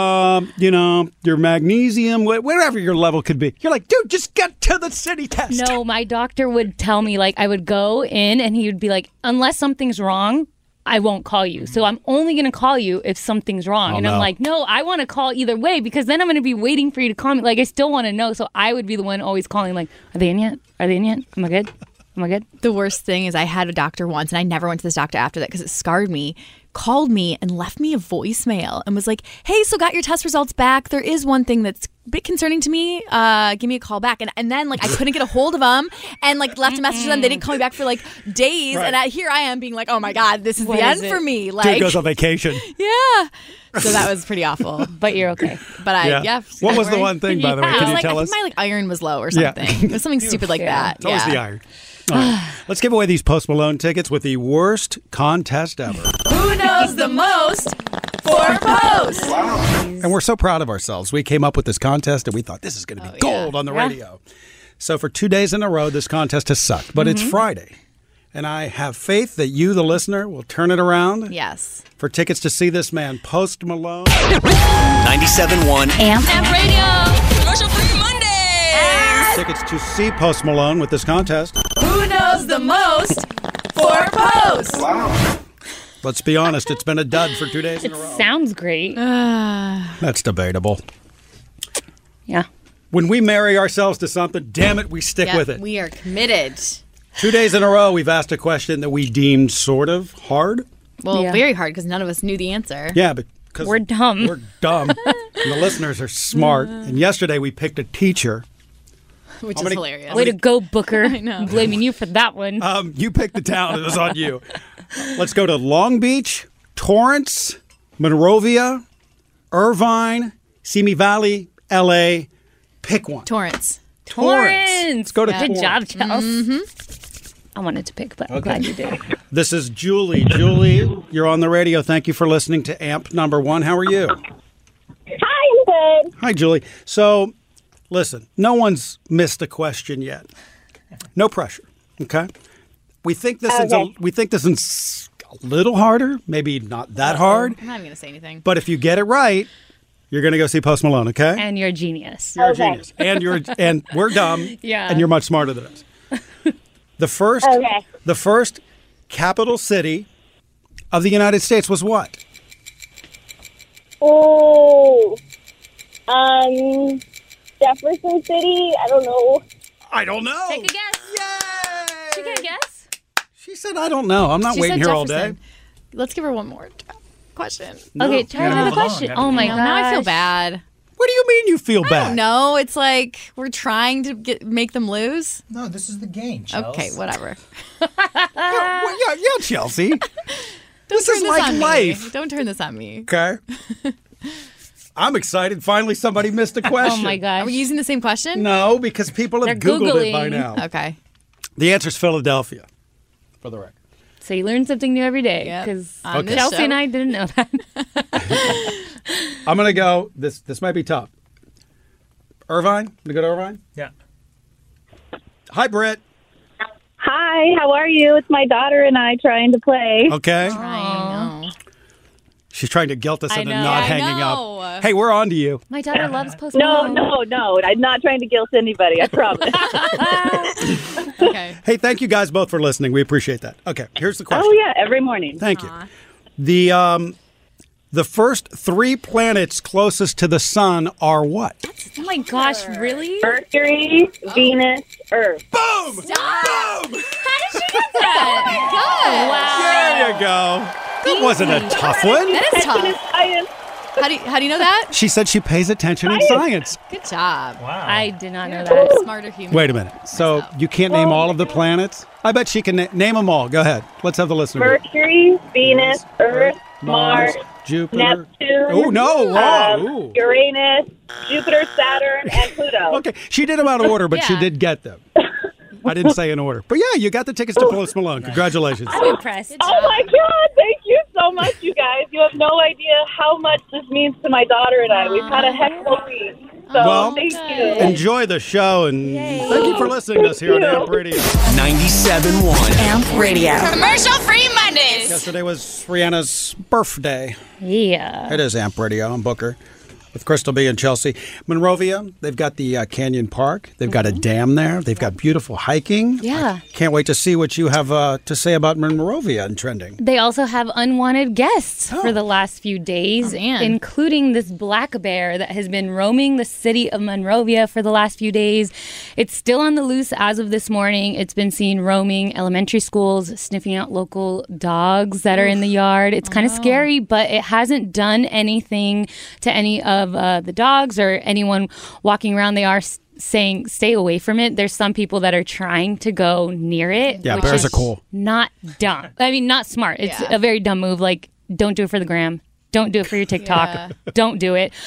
Your magnesium, whatever your level could be. You're like, dude, just get to the city test. No, my doctor would tell me, like, I would go in and he would be like, unless something's wrong, I won't call you. So I'm only going to call you if something's wrong. Oh, and I'm no. like, no, I want to call either way because then I'm going to be waiting for you to call me. Like, I still want to know. So I would be the one always calling, like, are they in yet? Are they in yet? Am I good? Am I good? The worst thing is I had a doctor once, and I never went to this doctor after that because it scarred me. called me and left me a voicemail and was like, hey, so got your test results back. There is one thing that's a bit concerning to me. Give me a call back. And then like I couldn't get a hold of them and like left a message to them. They didn't call me back for like days. Right. And here I am being like, oh my God, this is What the is end it? for me. Dude Like, goes on vacation. yeah. So that was pretty awful. But you're okay. But Yeah. What was the one thing, by the way? Yeah. Can you I tell think us? my like iron was low or Yeah. something. It was something stupid like that. It's always the iron. All right. Let's give away these Post Malone tickets with the worst contest ever. Who knows the most for Post? And we're so proud of ourselves. We came up with this contest and we thought this is going to be gold on the Yeah. radio. So for 2 days in a row, this contest has sucked. But it's Friday. And I have faith that you, the listener, will turn it around Yes. for tickets to see this man, Post Malone. 97.1 Amp Radio. Commercial-free Mondays. Tickets to see Post Malone with this contest. Who knows the most for Post? Let's be honest, it's been a dud for 2 days in a row. Sounds great. That's debatable. Yeah. When we marry ourselves to something, damn it, we stick with it. We are committed. 2 days in a row, we've asked a question that we deemed sort of hard. Well, Yeah. very hard because none of us knew the answer. Yeah, but because We're dumb. We're dumb. And the listeners are smart. And yesterday we picked a teacher. Which How is many- hilarious. Way to go, Booker. I know. I'm blaming you for that one. You picked the town. It was on you. Let's go to Long Beach, Torrance, Monrovia, Irvine, Simi Valley, L.A. Pick one. Torrance. Torrance. Let's go to Good Torrance. job, Chels. I wanted to pick, but I'm glad you did. This is Julie. Julie, you're on the radio. Thank you for listening to AMP number 1. How are you? Hi, I'm good. Hi, Julie. So, listen, no one's missed a question yet. No pressure, okay? We think this is a little harder, maybe not that hard, I'm not even going to say anything. but if you get it right, you're going to go see Post Malone, okay? And you're a genius. You're a genius. And we're dumb. Yeah. And you're much smarter than us. The first capital city of the United States was what? Oh, Jefferson City. I don't know. I don't know. Take a guess. Yay! She get a guess? She said, I don't know. I'm not She waiting said here all day. Jefferson. Let's give her one more question. No. Okay, try Yeah. another Move along. question. Gotta Oh my move god. Now I feel bad. What do you mean you feel bad? No, it's like we're trying to make them lose. No, this is the game, Chels. Okay, whatever. Yeah, Chelsea. Don't This turn is this like on life. me. Don't turn this on me. Okay. I'm excited. Finally, somebody missed a question. Oh my gosh. Are we using the same question? No, because people have They're Googled it by Googling. now. Okay. The answer is Philadelphia, for the record. So you learn something new every day. Yep. Because On this Chelsea show. and I didn't know that. I'm going to go. This might be tough. Irvine? Going to go to Irvine? Yeah. Hi, Britt. Hi, how are you? It's my daughter and I trying to play. Okay. I know. She's trying to guilt us I into know. not I hanging know. up. Hey, we're on to you. My daughter loves Post No, Malone. no. I'm not trying to guilt anybody. I promise. Okay. Hey, thank you guys both for listening. We appreciate that. Okay, here's the question. Oh, yeah, every morning. Thank you. The first 3 planets closest to the sun are what? Oh my gosh, really? Mercury, Venus, Earth. Boom! Stop. Boom! How did she get that? There you go. That wasn't a tough one. That is Attention tough. is science. How do you know that? She said she pays attention in science. Good job. Wow. I did not know You're that. a smarter human. Wait a minute. So you can't name all of the planets? I bet she can name them all. Go ahead. Let's have the listener. do it. Mercury, Venus, Earth, Mars, Jupiter. Neptune. Oh, no, wrong. Ooh. Uranus, Jupiter, Saturn, and Pluto. Okay, she did them out of order, but she Yeah. did get them. I didn't say in order. But yeah, you got the tickets to Post Malone. Congratulations. I'm impressed. Oh my God! Thank you so much, you guys. You have no idea how much this means to my daughter and I. We've had a heck of a week. So Well, thank you. enjoy the show, and thank you for listening to us here on AMP Radio. 97.1 Amp Radio. Commercial-free Mondays. Yesterday was Rihanna's birthday. Yeah. It is AMP Radio. I'm Booker. with Crystal B and Chelsea. Monrovia, they've got the Canyon Park. They've got a dam there. They've got beautiful hiking. Yeah. Can't wait to see what you have to say about Monrovia and trending. They also have unwanted guests for the last few days, including this black bear that has been roaming the city of Monrovia for the last few days. It's still on the loose as of this morning. It's been seen roaming elementary schools, sniffing out local dogs that are in the yard. It's kind of scary, but it hasn't done anything to any of the dogs or anyone walking around. They are saying stay away from it. There's some people that are trying to go near it. Yeah, bears are cool. Not dumb. I mean, not smart. It's a very dumb move. Like, don't do it for the gram. Don't do it for your TikTok. Don't do it.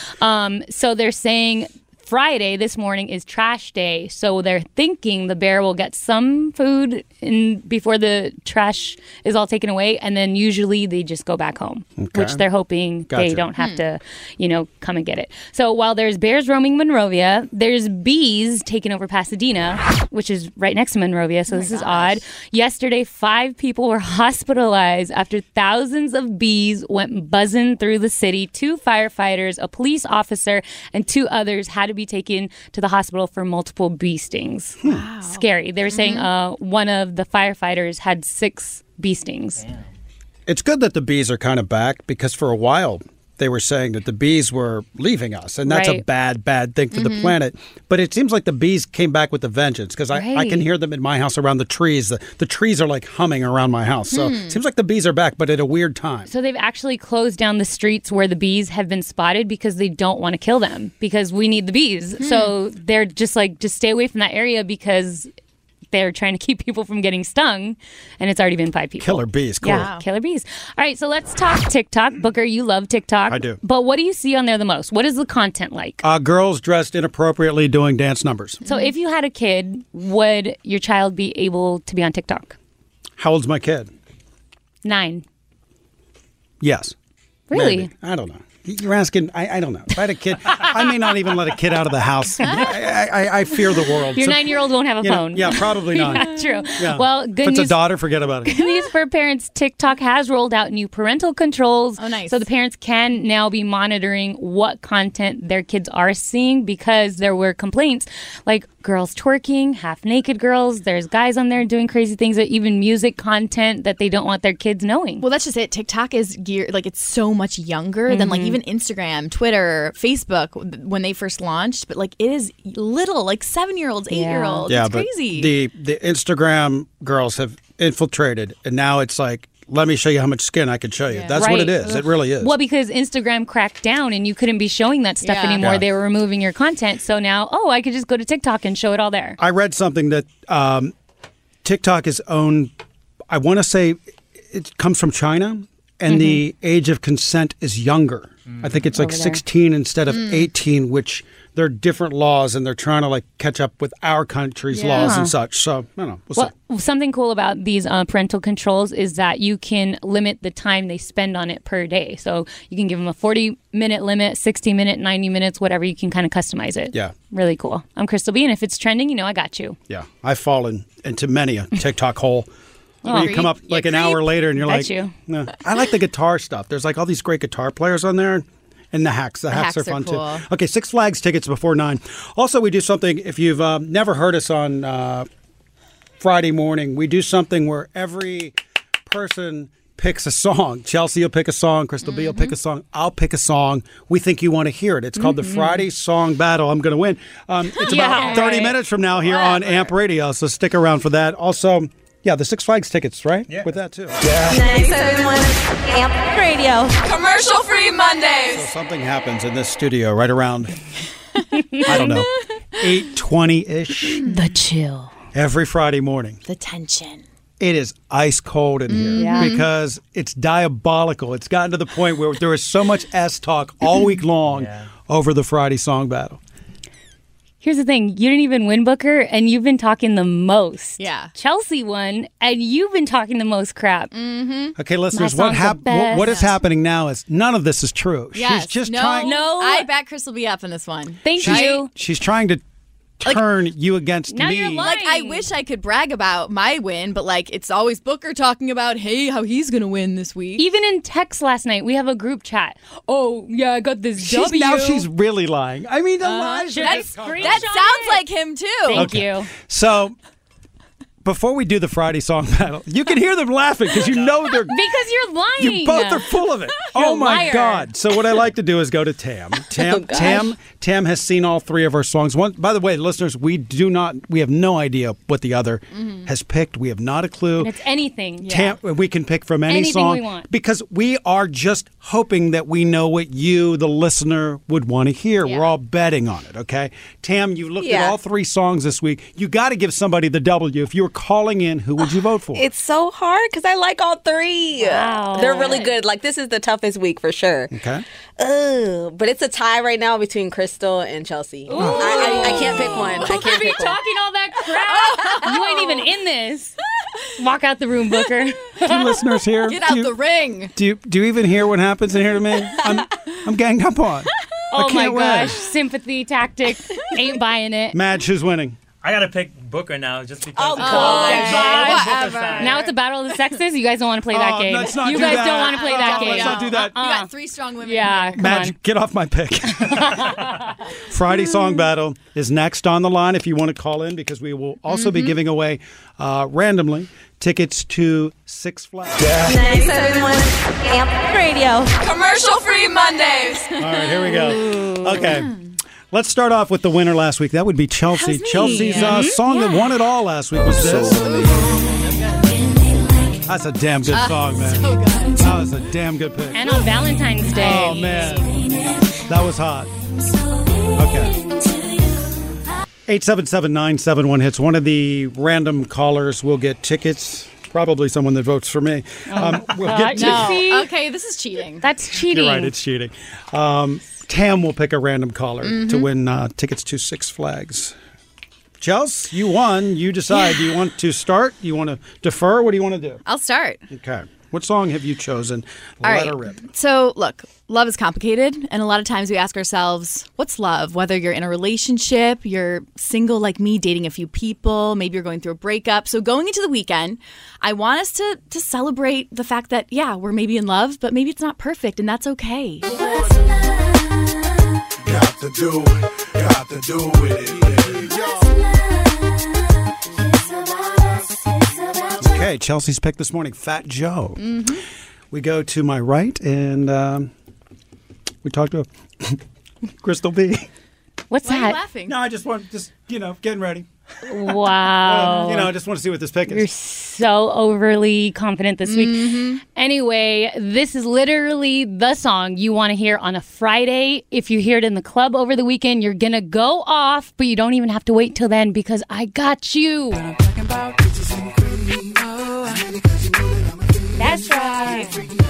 So they're saying Friday, this morning, is trash day. So they're thinking the bear will get some food before the trash is all taken away. And then usually they just go back home, which they're hoping they don't have to, come and get it. So while there's bears roaming Monrovia, there's bees taking over Pasadena, which is right next to Monrovia. So this is odd. Yesterday, 5 people were hospitalized after thousands of bees went buzzing through the city. 2 firefighters, a police officer, and 2 others had to be taken to the hospital for multiple bee stings. Wow. Scary. They were saying one of the firefighters had 6 bee stings. Damn. It's good that the bees are kind of back because for a while they were saying that the bees were leaving us, and that's a bad thing for the planet. But it seems like the bees came back with a vengeance because I can hear them in my house around the trees. The trees are like humming around my house. So it seems like the bees are back, but at a weird time. So they've actually closed down the streets where the bees have been spotted because they don't want to kill them because we need the bees. So they're just like, just stay away from that area because they're trying to keep people from getting stung, and it's already been 5 people. Killer bees, cool. Yeah, killer bees. All right, so let's talk TikTok. Booker, you love TikTok. I do. But what do you see on there the most? What is the content like? Girls dressed inappropriately doing dance numbers. So if you had a kid, would your child be able to be on TikTok? How old's my kid? 9. Yes. Really? Maybe. I don't know. You're asking, I don't know. If I had a kid, I may not even let a kid out of the house. I fear the world. Your 9-year-old won't have a phone. Yeah, probably not. Yeah, true. Yeah. Well, good if it's news. a daughter, forget about it. Good news for parents. TikTok has rolled out new parental controls. Oh, nice. So the parents can now be monitoring what content their kids are seeing because there were complaints like girls twerking, half-naked girls. There's guys on there doing crazy things, or even music content that they don't want their kids knowing. Well, that's just it. TikTok is geared, like, it's so much younger than, like, even Instagram, Twitter, Facebook when they first launched. But, like, it is little, like 7-year-olds, 8-year-olds. Yeah, it's crazy. The Instagram girls have infiltrated, and now it's like, let me show you how much skin I can show you. That's what it is. It really is. Well, because Instagram cracked down and you couldn't be showing that stuff anymore. Yeah. They were removing your content. So now, I could just go to TikTok and show it all there. I read something that TikTok is owned, I want to say it comes from China, and the age of consent is younger. I think it's like 16 instead of 18, which there are different laws, and they're trying to like catch up with our country's laws and such. So, I don't know. We'll see. Something cool about these parental controls is that you can limit the time they spend on it per day. So you can give them a 40-minute limit, 60-minute, 90 minutes, whatever. You can kind of customize it. Yeah. Really cool. I'm Crystal B, and if it's trending, I got you. Yeah. I've fallen into many a TikTok hole. Where you come up like an hour later and you're like, no. I like the guitar stuff. There's like all these great guitar players on there. And the hacks. The hacks are fun cool. too. Okay, Six Flags tickets before 9. Also, we do something, if you've never heard us on Friday morning, we do something where every person picks a song. Chelsea will pick a song. Crystal B will pick a song. I'll pick a song. We think you want to hear it. It's called the Friday Song Battle. I'm going to win. It's about 30 minutes from now here on AMP Radio, so stick around for that. Also, yeah, the Six Flags tickets, right? Yeah. With that, too. Yeah. 97.1 AMP Radio. Commercial-free Mondays. So something happens in this studio right around, I don't know, 8:20-ish. The chill. Every Friday morning. The tension. It is ice cold in here because it's diabolical. It's gotten to the point where there is so much S talk all week long over the Friday Song Battle. Here's the thing. You didn't even win, Booker, and you've been talking the most. Yeah. Chelsea won, and you've been talking the most crap. Okay, listeners, what is happening now is none of this is true. Yes. She's just trying. No, I back Crystal B up in this one. Thank you. She's trying to turn you against now me. you're lying. Like, I wish I could brag about my win, but like, it's always Booker talking about, hey, how he's gonna win this week. Even in text last night, we have a group chat. Oh, yeah, I got this W. Now she's really lying. I mean, the lies. That sounds like him too. Thank you. So, before we do the Friday song battle, you can hear them laughing because you know they're... Because you're lying. You both are full of it. Oh, my liar. God. So what I like to do is go to Tam. Tam has seen all three of our songs. By the way, listeners, we have no idea what the other has picked. We have not a clue. And it's anything. Tam, we can pick from any Anything song we want. because we are just hoping that we know what you, the listener, would want to hear. Yeah. We're all betting on it, okay? Tam, you looked at all three songs this week. You got to give somebody the W. If you were calling in, who would you vote for? It's so hard because I like all three. Wow. They're really good. Like, this is the toughest week for sure. Okay. But it's a tie right now between Crystal and Chelsea. I can't pick one. I Booker can't be pick one. talking all that crap. You ain't even in this. Walk out the room, Booker. Two listeners here. Get out the ring. Do you even hear what happens in here to me? I'm ganged up on. Oh I my can't gosh. win. Sympathy tactic. Ain't buying it. Madge, who's winning? I gotta pick Booker now just because. Oh, gosh. Now it's a battle of the sexes. You guys don't want to play that game. let's not You do guys that. don't want to play that game. Let's not do that. You got three strong women. Yeah, come Madge, on. get off my pick. Friday Song Battle is next on the line if you want to call in because we will also be giving away randomly tickets to Six Flags. 97.1 Amp Radio. Commercial free Mondays. All right, here we go. Okay. Let's start off with the winner last week. That would be Chelsea. Chelsea's song that won it all last week was this. That's a damn good song, man. So good. That was a damn good pick. And on Valentine's Day. Oh, man. That was hot. Okay. 877-971-HITS. One of the random callers will get tickets. Probably someone that votes for me. We'll get tickets. No. Okay, this is cheating. That's cheating. You're right, it's cheating. Tam will pick a random caller to win tickets to Six Flags. Chelsea, you won. You decide. Do you want to start? You want to defer? What do you want to do? I'll start. Okay. What song have you chosen? All Let right. her rip. So, look, love is complicated. And a lot of times we ask ourselves, what's love? Whether you're in a relationship, you're single like me, dating a few people, maybe you're going through a breakup. So going into the weekend, I want us to celebrate the fact that, yeah, we're maybe in love, but maybe it's not perfect, and that's okay. Got to do with it. Okay, Chelsea's pick this morning, Fat Joe. We go to my right, and we talk to Crystal B. What's Why are that? you laughing? No, I just getting ready. Wow. I just want to see what this pick is. You're so overly confident this week. Anyway, this is literally the song you want to hear on a Friday. If you hear it in the club over the weekend, you're going to go off, but you don't even have to wait till then because I got you. That's right.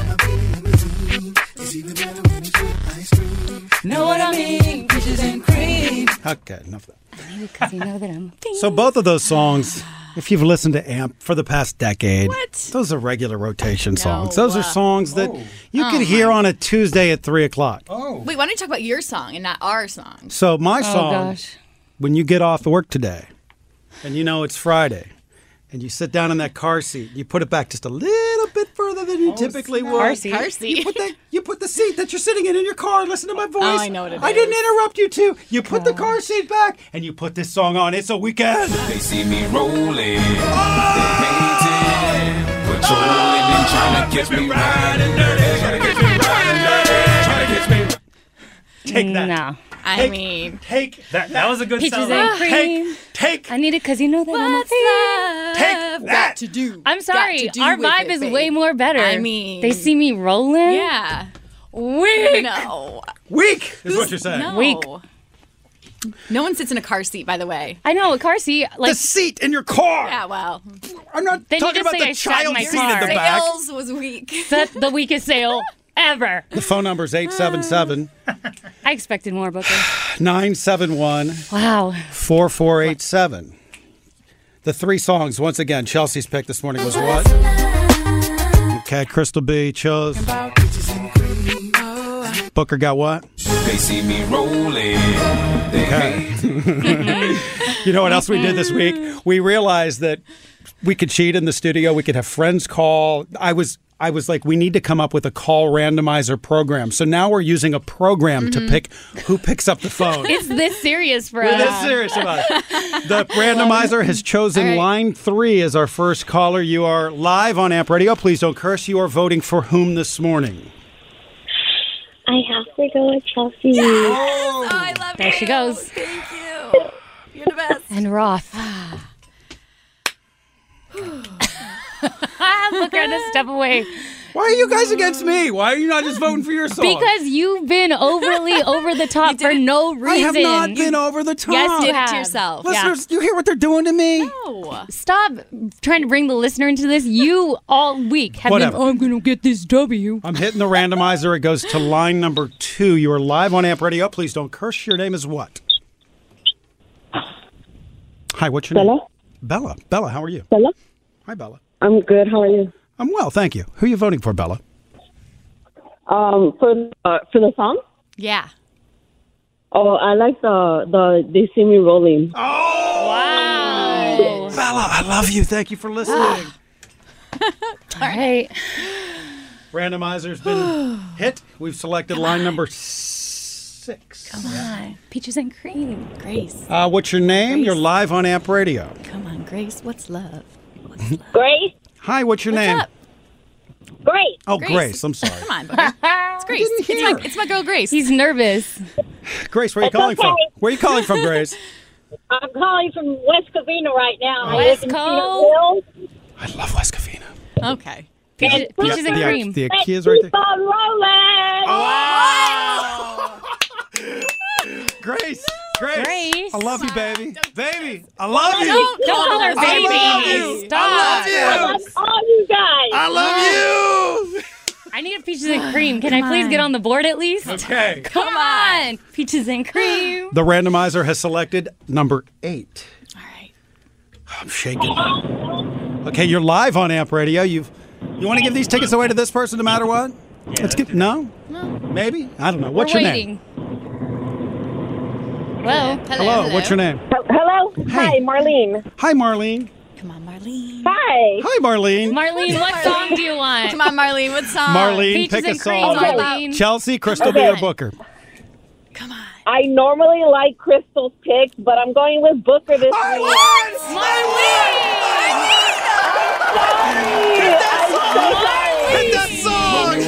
Know what I mean? Peaches and cream. Okay, enough of that. Because you know that I'm So both of those songs, if you've listened to AMP for the past decade, those are regular rotation songs. Those are songs that you could hear on a Tuesday at 3 o'clock. Wait, why don't you talk about your song and not our song? So my song, gosh. when you get off work today, and you know it's Friday, and you sit down in that car seat, you put it back just a little bit further than you typically would. Car seat. Car seat. You put the seat that you're sitting in your car. Listen to my voice. I know what it I is. didn't interrupt you too. You put the car seat back, and you put this song on. It's a weekend. They see me rolling, they hating, patrolling and trying to catch me riding dirty, trying to catch me riding dirty, trying to catch me. Take that. No. Take That was a good Peaches sound. and cream. Take. I need it because you know that I'm a What's fan. love got to do? I'm sorry. Got to do Our with vibe it, is babe. way more better. I mean, they see me rolling. Yeah. Weak. No. Weak is what you're saying. No. Weak. No one sits in a car seat, by the way. I know a car seat. Like The seat in your car. Yeah, well. I'm not Then you talking just about say the I sat in child my seat car. in the back. Sales was weak. that's the weakest sale ever. The phone number is 877 I expected more, Booker. 971 Wow. 4487. The three songs, once again, Chelsea's pick this morning was what? Okay, Crystal B chose. Booker got what? They see me rolling. They hate. You know what else we did this week? We realized that we could cheat in the studio. We could have friends call. I was like, we need to come up with a call randomizer program. So now we're using a program to pick who picks up the phone. It's this serious for We're us. this serious about it. The randomizer has chosen line 3 as our first caller. You are live on Amp Radio. Please don't curse. You are voting for whom this morning? I have to go with Chelsea. Yes! Oh, I love There she goes. Thank you. You're the best. And Roth. Look at us step away. Why are you guys against me? Why are you not just voting for your song? Because you've been overly over the top for no reason. I have not been over the top. Yes, you did it have. to yourself. Listeners, you hear what they're doing to me? No. Stop trying to bring the listener into this. You all week have Whatever. been, I'm going to get this W. I'm hitting the randomizer. It goes to line number 2. You are live on Amp Radio. Please don't curse. Your name is what? Hi, what's your name? Bella. Bella, how are you? Bella? Hi, Bella. I'm good. How are you? I'm well, thank you. Who are you voting for, Bella? For the song? Yeah. Oh, I like the They See Me Rolling. Oh! Wow. Bella, I love you. Thank you for listening. All right. Randomizer's been hit. We've selected line number 6. Come on. Peaches and cream. Grace. What's your name? Grace. You're live on Amp Radio. Come on, Grace. What's love? Grace? Hi, what's your name? up? Grace. Oh, Grace. I'm sorry. Come on, buddy. It's Grace. It's my girl, Grace. He's nervous. Grace, where are you calling from? Where are you calling from, Grace? I'm calling from West Covina right now. West I live in Cove? Cedar Hill. I love West Covina. Okay. Peaches and cream. The IKEA's right there. Keep on rolling. Grace. Grace. I love you, baby. Baby, I love you. Don't call her I love baby. you. Stop. I love all you guys. I love you. I need a peaches and cream. Can I please get on the board at least? Okay. Come on. Peaches and cream. The randomizer has selected number 8. All right. I'm shaking. Okay, you're live on Amp Radio. You want to give these tickets away to this person no matter what? Let's get no? Maybe? I don't know. What's We're your waiting. name? Well, Hello. What's your name? Hello. Hi, Marlene. Hi, Marlene. Come on, Marlene. Hi. Hi, Marlene. Marlene, what song do you want? Come on, Marlene. What song? Marlene, Peaches pick a and cream, song. Marlene. Chelsea, Crystal, Okay. or Booker. Come on. I normally like Crystal's picks, but I'm going with Booker this week. Hit that song!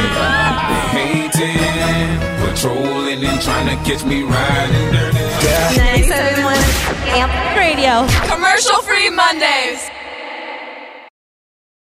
Hating, patrolling and trying to catch me riding dirty. 97.1 Amp Radio. Commercial free Mondays.